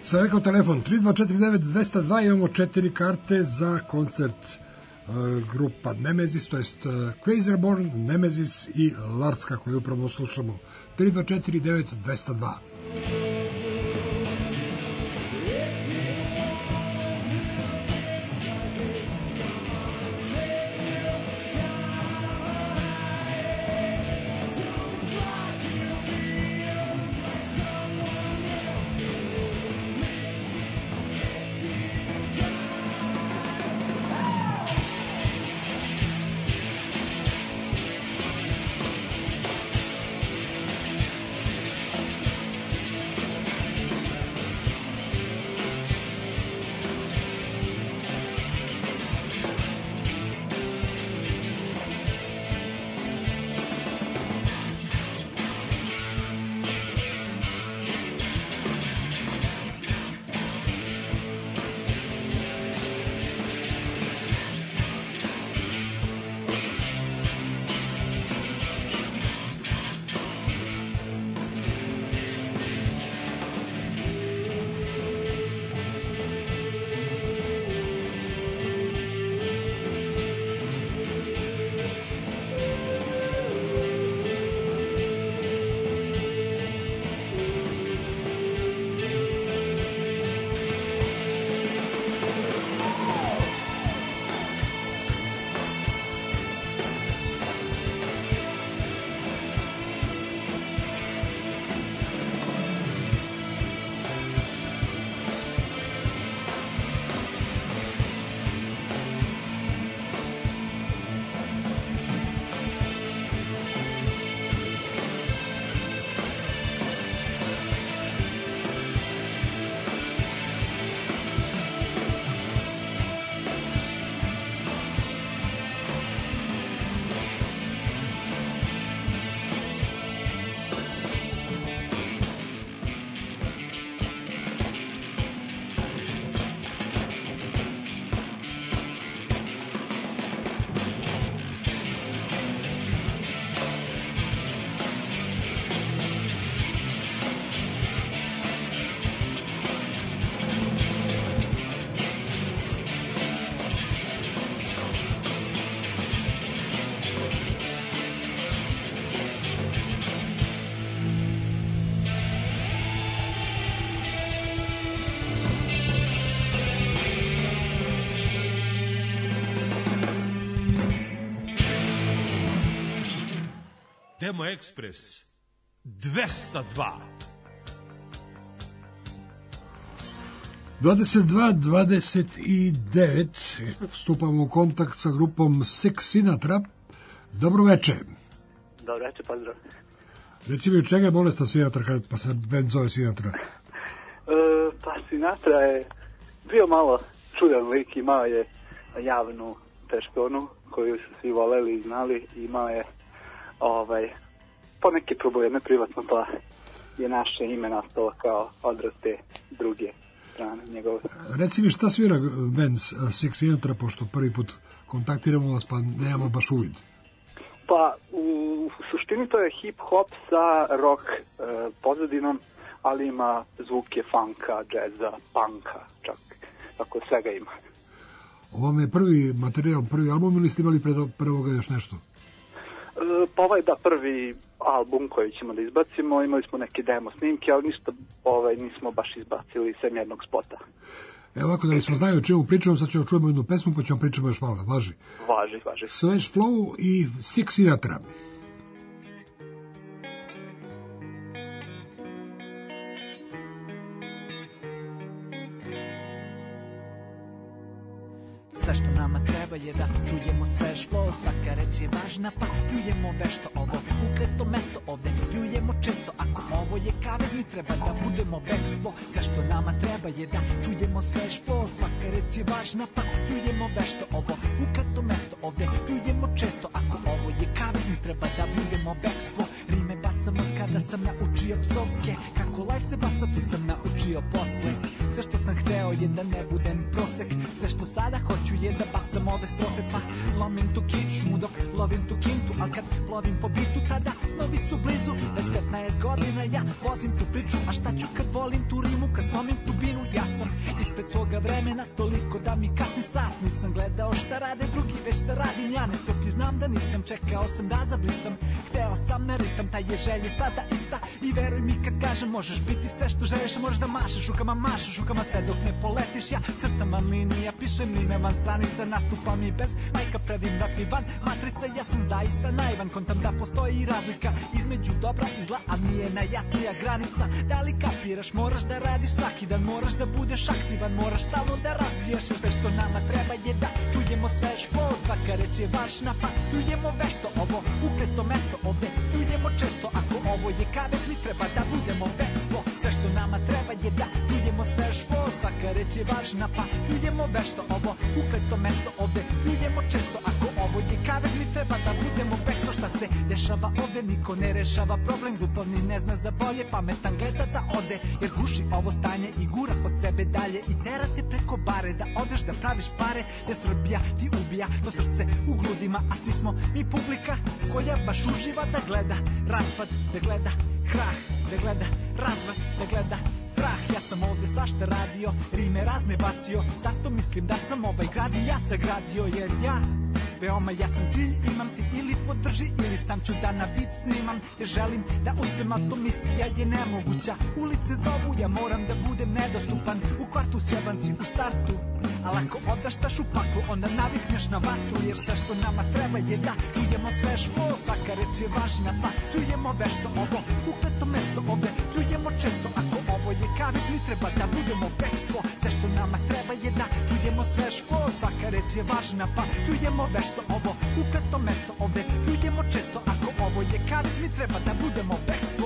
sam rekao telefon tri dva četiri devet dva zero dva, imamo četiri karte za koncert uh, grupa Nemesis, to jest uh, Quasarborn, Nemesis i Lars, kako je upravo slušamo. tri dva četiri devet dva zero dva. Demo Express dvesta dva. dvadeset dva dvadeset devet stupamo u kontakt sa grupom Sick Sinatra. Dobro veče. Dobro veče, pozdrav. Reci mi, od čega je bolestan Sinatra, kad, pa se band zove Sinatra? E, pa Sinatra je bio malo čudan lik, imao je javnu teštonu koju su svi voleli i znali, imao je ovaj, poneke probleme privatno, pa je naše ime nastalo kao odraz te druge strane njegove. Reci mi, šta svira band Sick Sinatra, pošto prvi put kontaktiramo vas, pa nemamo baš uvid? Pa u, u suštini to je hip-hop sa rock e, pozadinom, ali ima zvuke funka, džeza, punka, čak, tako svega ima. Ovo vam je prvi materijal, prvi album, ili ste imali pre prvoga još nešto? E, pa ovaj da prvi album koji ćemo da izbacimo, imali smo neke demo snimke, ali ništa ovaj, nismo baš izbacili sem jednog spota. Evo ovako, da li smo znali o čemu pričamo, sad ćemo čujemo jednu pesmu, pa ćemo pričamo još malo, važi? Važi, važi. Slash Flow i Sick Sinatra. Sve što nama treba je da čujemo svež flow, svaka reč je važna, pa pljujemo vešto ovo, ukleto mesto ovde, pljujemo često, ako ovo je kavez, mi treba da budemo bekstvo. Sve što nama treba je da čujemo svež flow, svaka reč je važna, pa pljujemo vešto ovo, ukleto mesto ovde, pljujemo često, ako ovo je kavez, mi treba da budemo bekstvo. Rime bacam od kada sam naučio psovke, kako life se baca, tu sam naučio posle. Sve što sam hteo je da ne budem prosek, sve što sada hoću je da bacam ove strofe, pa lomim tu kičmu dok lovim tu kintu, al kad plovim po bitu tada snovi su blizu. Već petnaest godina ja vozim tu priču, a šta ću kad volim tu rimu, kad slomim tu binu. Ja sam ispred svoga vremena, toliko da mi kasni sat. Nisam gledao šta rade drugi, već šta radim ja. Nestrpljiv znam da nisam, čekao sam da zablistam. Hteo sam na ritam, ta je želja sada ista. I veruj mi kad kažem možeš biti sve što želiš, možeš da mašeš rukama, mašeš rukama sve dok ne poletiš. Ja crtam van linija, pišem rime van stranica, nastupam i bez majka, pravim rap i van matrica. Ja sam zaista naivan, kontam da postoji razlika između dobra i zla, a nije najjasnija granica. Da li kapiraš, moraš da radiš svaki dan, moraš da budeš aktivan, moraš stalno da razvijaš. Sve što nama treba je da čujemo svež flow, svaka reč je važna, pa pljujemo vešto ovo ukleto mesto ovde, pljujemo često. Ako ovo je kavez, mi treba da budemo bekstvo. Sve što nama treba je da čujemo svež flow, svaka reč je važna, pa pljujemo vešto ovo ukleto mesto ovde, pljujemo često. Ako ovo je kavez, mi treba da budemo bekstvo. Šta se dešava ovde, niko ne rešava problem, glupovni ne zna za bolje, pametan gleda da ode, jer guši ovo stanje i gura od sebe dalje i tera te preko bare da odeš da praviš pare. Jer Srbija ti ubija to srce u grudima, a svi smo mi publika koja baš uživa da gleda raspad, da gleda krah, da gleda razvrat, da gleda strah. Ja sam ovde svašta radio, rime razne bacio, zato mislim da sam ovaj grad i ja sagradio. Jer ja veoma jasan cilj imam, ti ili podrži ili sam ću da na bit snimam. Jer želim da uspem, a to misija je nemoguća. Ulice zovu, ja moram da budem nedostupan. U kvartu sjeban si u startu, al ako odraštaš u paklu, onda navikneš na vatru. Jer sve što nama treba je da čujemo svež flow, svaka reč je važna, pa čujemo vešto ovo ukleto mesto ovde, čujemo često. Ako ovo je kavez, mi treba da budemo bekstvo. Sve što nama treba je da čujemo svež flow, svaka reč je važna, pa čujemo vešto ovo ukleto mesto ovde, čujemo često. Ako ovo je kavez, mi treba da budemo bekstvo.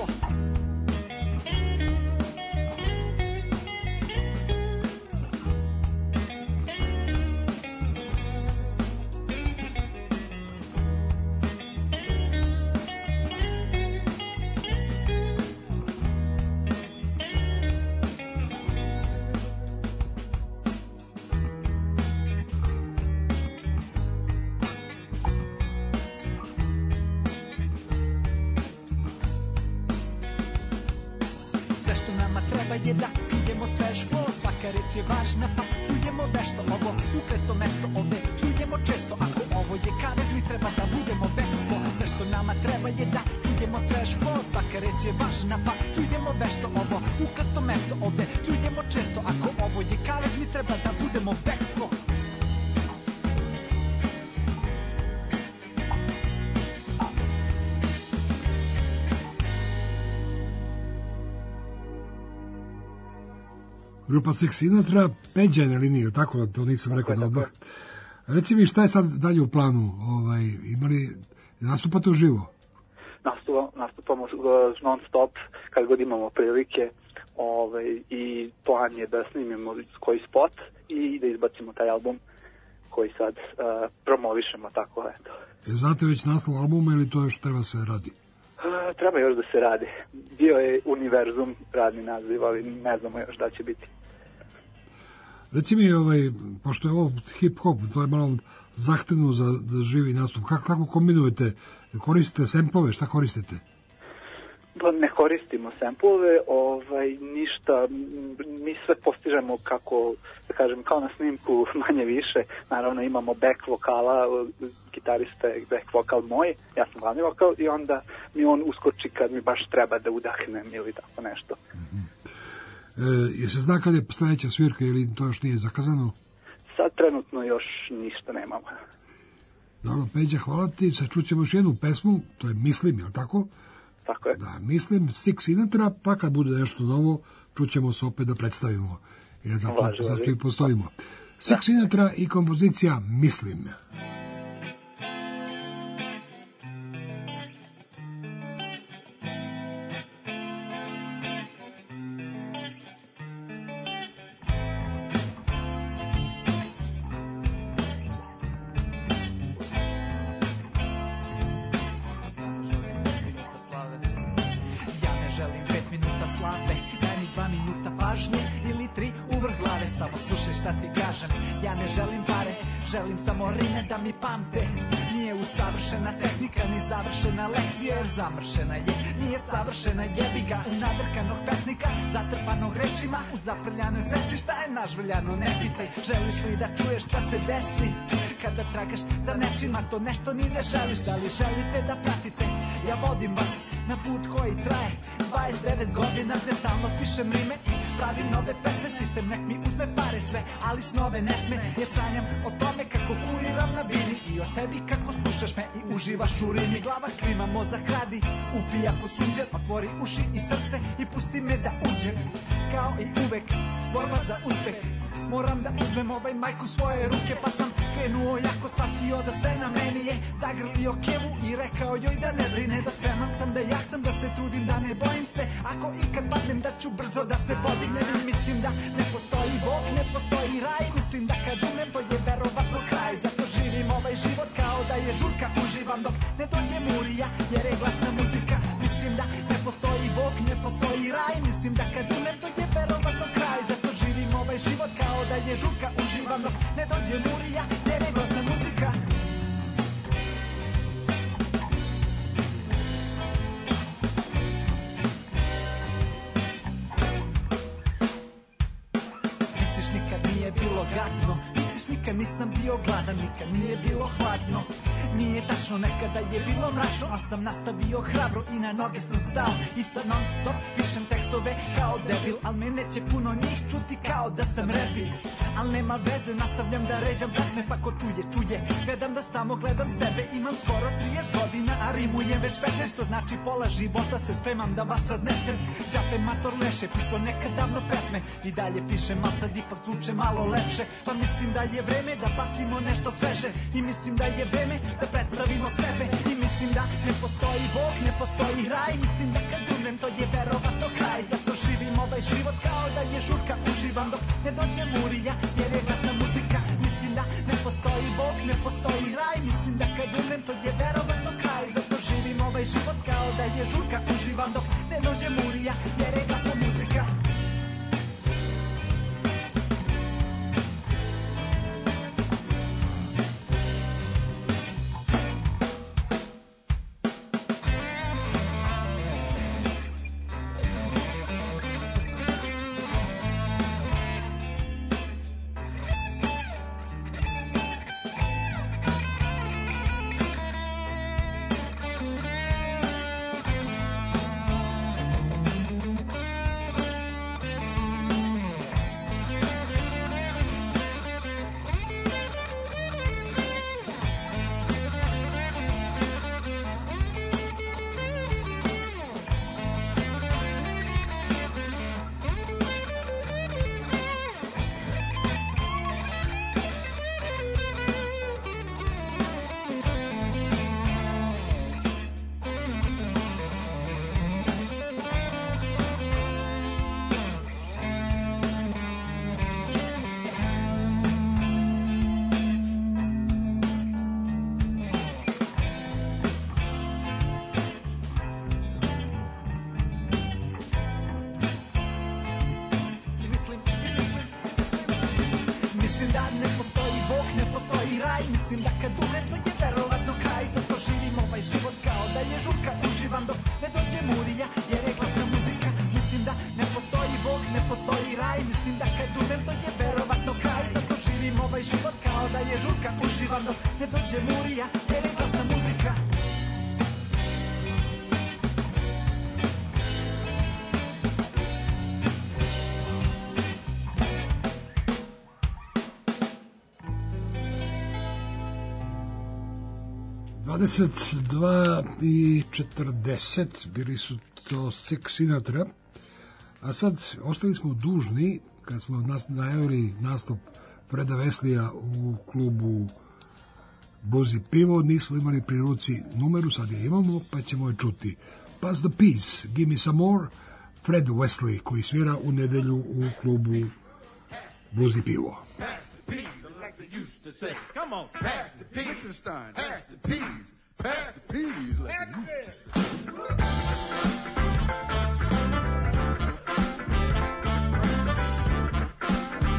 je da čujemo svež flow, svaka reč je važna, pa čujemo vešto ovo ukleto mesto ovde, čujemo često. Ako ovo je kavez, mi treba da budemo bekstvo. Sve što nama treba je da čujemo svež flow, svaka reč je važna, pa čujemo vešto ovo ukleto mesto ovde, čujemo često. Ako ovo je kavez, mi treba da budemo bekstvo. Grupa Sex Sinatra, Peđa je na liniju, tako da to nisam rekao da odmah. Reci mi šta je sad dalje u planu, ovaj, imali, nastupate uživo? Nastupamo, nastupamo non stop, kad god imamo prilike, ovaj, i plan je da snimimo koji spot i da izbacimo taj album koji sad uh, promovišemo, tako eto. E, znate već naslov albuma ili to još treba se radi? Uh, treba još da se radi. Bio je Univerzum radni naziv, ali ne znamo još da će biti. Reci mi, ovaj, pošto je ovo hip-hop, to je malo zahtevno za da živi nastup, kako, kako kombinujete? Koristite semplove, šta koristite? Pa ne koristimo semplove, ovaj, ništa, mi sve postižemo kako, da kažem, kao na snimku manje više. Naravno imamo back vokala, gitarista je back vokal moj, ja sam glavni vokal i onda mi on uskoči kad mi baš treba da udahnem ili tako nešto. Mm-hmm. E, je se zna kada je sledeća svirka ili to još nije zakazano? Sad trenutno još ništa nemamo. Dobro, Peđa, hvala ti, sad čućemo još jednu pesmu, to je Mislim, je li tako? Tako je. Da, Mislim, Sex Sinatra, pa kad bude nešto novo, čućemo se opet da predstavimo. Jer zato, važi, zato važi. I postojimo. Sex Sinatra i kompozicija Mislim. Ili tri uvrh glave, samo slušaj šta ti kažem. Ja ne želim pare, želim samo rime da mi pamte. Nije usavršena tehnika, ni završena lekcija, jer zamršena je, nije savršena, jebi ga. U nadrkanog pesnika, zatrpanog rečima, u zaprljanoj seci, šta je nažvrljano, ne pitaj. Želiš li da čuješ šta se desi kada tragaš za nečima, to nešto ni ne želiš. Da li želite da pratite? Ja vodim vas na put koji traje dvadeset devet godina, gde stalno pišem rime i pravim nove pesme. Sistem nek mi uzme pare sve, ali snove ne sme, jer sanjam o tome kako kuliram na bini i o tebi kako slušaš me i uživaš u rimi. Glava klima, mozak radi, upija ko sunđer, otvori uši i srce i pusti me da uđem. Kao i uvek, borba za uspeh. Moram da uzmem ovaj majk u svoje ruke, pa sam krenuo jako, shvatio da sve na meni je. Zagrlio kevu i rekao joj da ne brine, da spreman sam, da jak sam, da se trudim, da ne bojim se. Ako ikad padnem da ću brzo da se podignem. I mislim da ne postoji Bog, ne postoji raj. Mislim da kad umrem to je verovatno kraj. Zato živim ovaj život kao da je žurka, uživam dok ne dođe murija, jer je glasna muzika. Mislim da ne postoji Bog, ne postoji raj. Mislim da kad umrem to je verovatno kraj. Zato živim ovaj život kao da je žurka, uživam dok ne dođe murija, jer je glasna muzika. Misliš nikad nije bilo gadno, misliš nikad nisam bio gladan, nikad nije bilo hladno. Nije tačno, nekada je bilo mračno, a sam nastavio hrabro i na noge sam stao. I sad non stop pišem tekstove kao debil, al me neće puno njih čuti kao da sam rebil. Al nema veze, nastavljam da ređam pesme, pa ko čuje, čuje. Gledam da samo gledam sebe, imam skoro trideset godina, a rimujem već petnaest, što znači pola života se spremam da vas raznesem. Đape mator leše, pisao nekad davno pesme, i dalje pišem, a sad ipak zvuče malo lepše. Pa mislim da je vreme da bacimo nešto sveže, i mislim da je vreme da predstavimo sebe. I mislim da ne postoji Bog, ne postoji raj. Mislim da kad umrem to je verovatno kraj. Zato živim ovaj život kao da je žurka, uživam dok ne dođe murija, jer je glasna muzika. Mislim da ne postoji Bog, ne postoji raj. Mislim da kad umrem to je verovatno kraj. Zato živim ovaj život kao da je žurka, uživam dok ne dođe murija, jer je glasna muzika. Mislim da kad umrem to je verovatno kraj. Zato živim ovaj život kao da je žurka, uživam dok ne dođe murija, jer je glasna muzika. Mislim da ne postoji Bog, ne postoji raj. Mislim da kad umrem to je verovatno kraj. Zato živim ovaj život kao da je žurka, uživam dok ne dođe murija, jer je glasna muzika. dvadeset dva i četrdeset bili su to Six Sinatra, a sad ostali smo dužni kad smo nas najavili nastup Freda Weslija u klubu Blues i pivo, nismo imali pri ruci numeru, sad je imamo pa ćemo je čuti. Pass the Peace, Give Me Some More, Fred Wesley koji svira u nedelju u klubu Blues i pivo. Like they used to say, come on, pass the peas, Liechtenstein, pass the peas, pass the peas, like they used to say.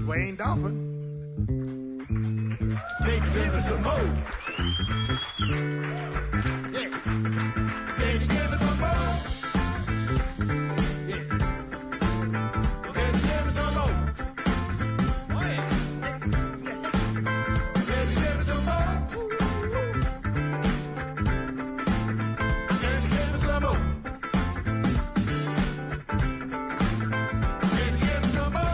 Dwayne Dolphin. Can't you give me some more? Yeah. Can't you give me some more? Yeah. Well, can't you give me some more? Oh, yeah. Can't you give me some more? Can't you give me some more? Can't you give me some more?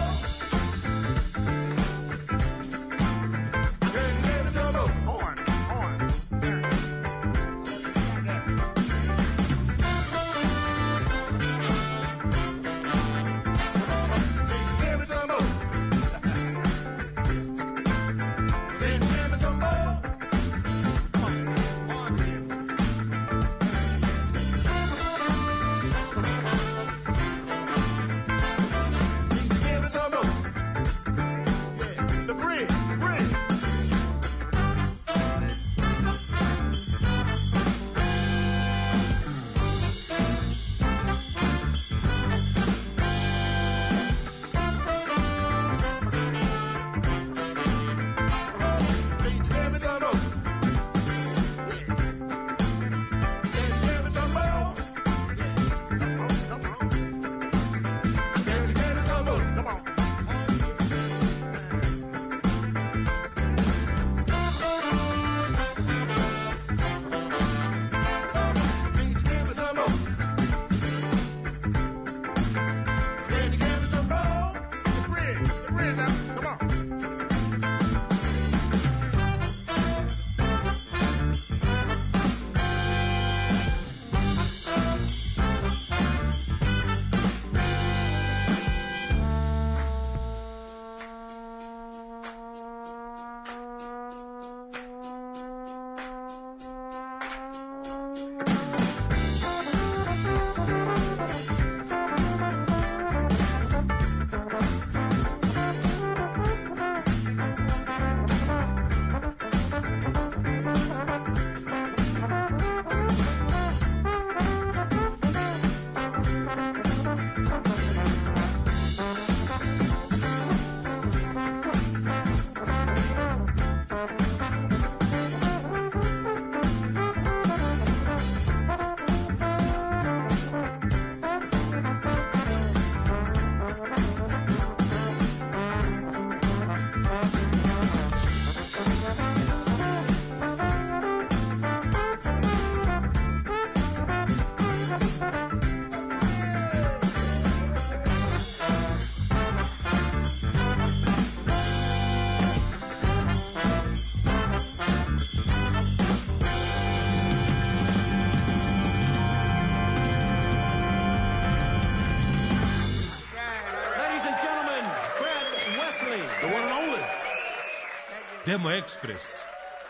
Demo Express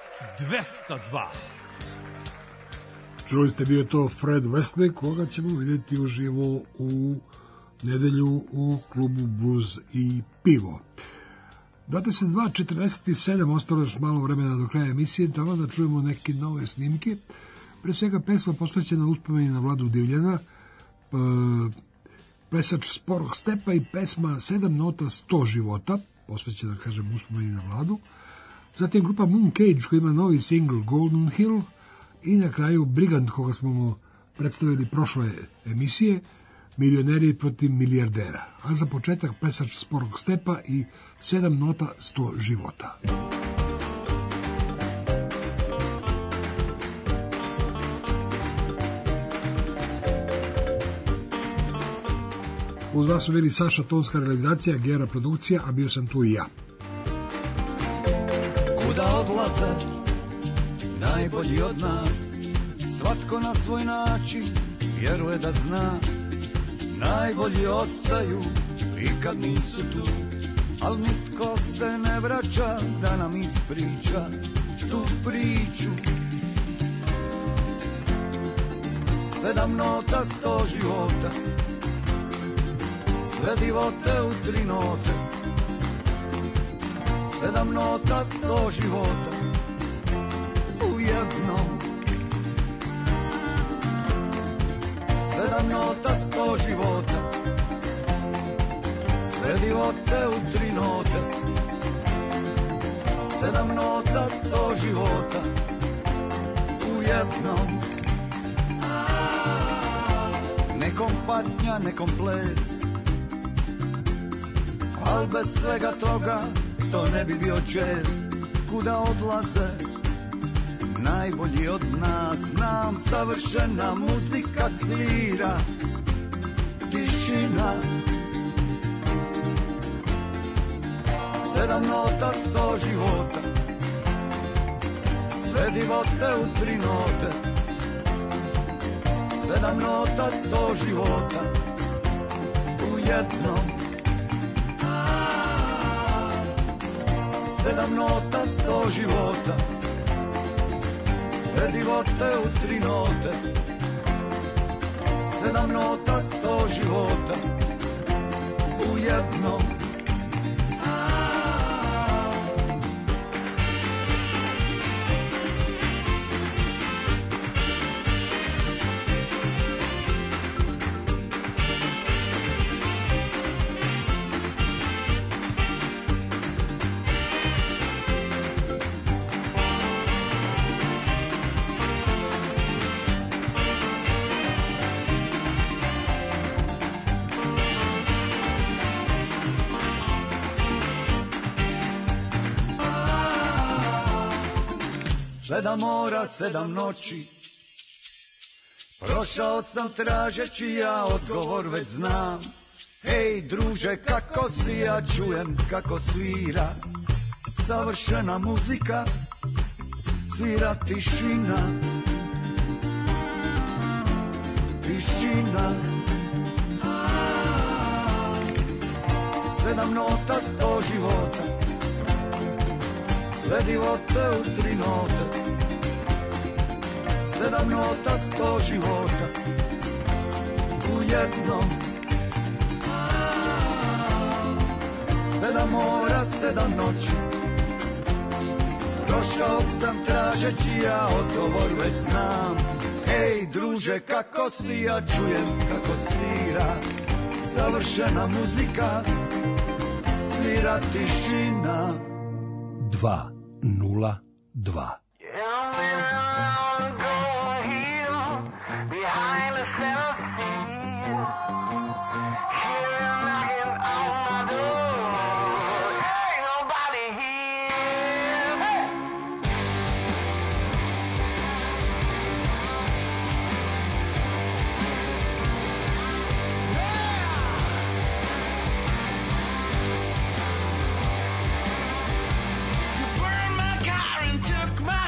dvesta dva. Čuli ste, bio to Fred Wesley, koga ćemo vidjeti uživo u nedelju u klubu Blues i pivo. dvadeset dva četrdeset sedam, ostalo još malo vremena do kraja emisije, tamo da čujemo neke nove snimke. Pre svega pesma posvećena uspomeni na Vladu Divljana, plesač Sporog stepa i pesma sedam nota sto života, posvećena, kažem, uspomeni na Vladu. Zatim grupa Mooncage koja ima novi single Golden Hill i na kraju Brigand koga smo predstavili prošle emisije, Milioneri protiv milijardera. A za početak plesač Sporog stepa i sedam nota sto života. Uz vas su bili Saša, tonska realizacija, Gera produkcija, a bio sam tu i ja. Kuda odlaze najbolji od nas, svatko na svoj način vjeruje da zna. Najbolji ostaju i kad nisu tu, al nitko se ne vraća da nam ispriča tu priču. Sedam nota, sto života, sve divote u tri note. Sedam nota, sto života u jednom. Sedam nota, sto života, sve divote u tri note. Sedam nota, sto života u jednom. Nekom patnja, nekom ples, al bez svega toga to ne bi bio jazz. Kuda odlaze najbolji od nas, nam savršena muzika svira, tišina. Sedam nota, sto života, sve divote u tri note. Sedam nota, sto života u jednom. Sedam nota, sto života, sve divote u tri note. Sedam nota, sto života u jednom. Sedam mora, sedam noći, prošao sam tražeći, ja odgovor već znam. Hej druže, kako si, ja čujem kako svira savršena muzika, svira tišina. Tišina. Sedam nota, sto života, sve divote u tri note. Sedam nota, sto života u jednom. Sedam mora, sedam noći, prošao sam tražeći, ja odgovor već znam. Ej druže, kako si, ja čujem kako svira savršena muzika, svira tišina. Dva nula dva. My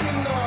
fucking know.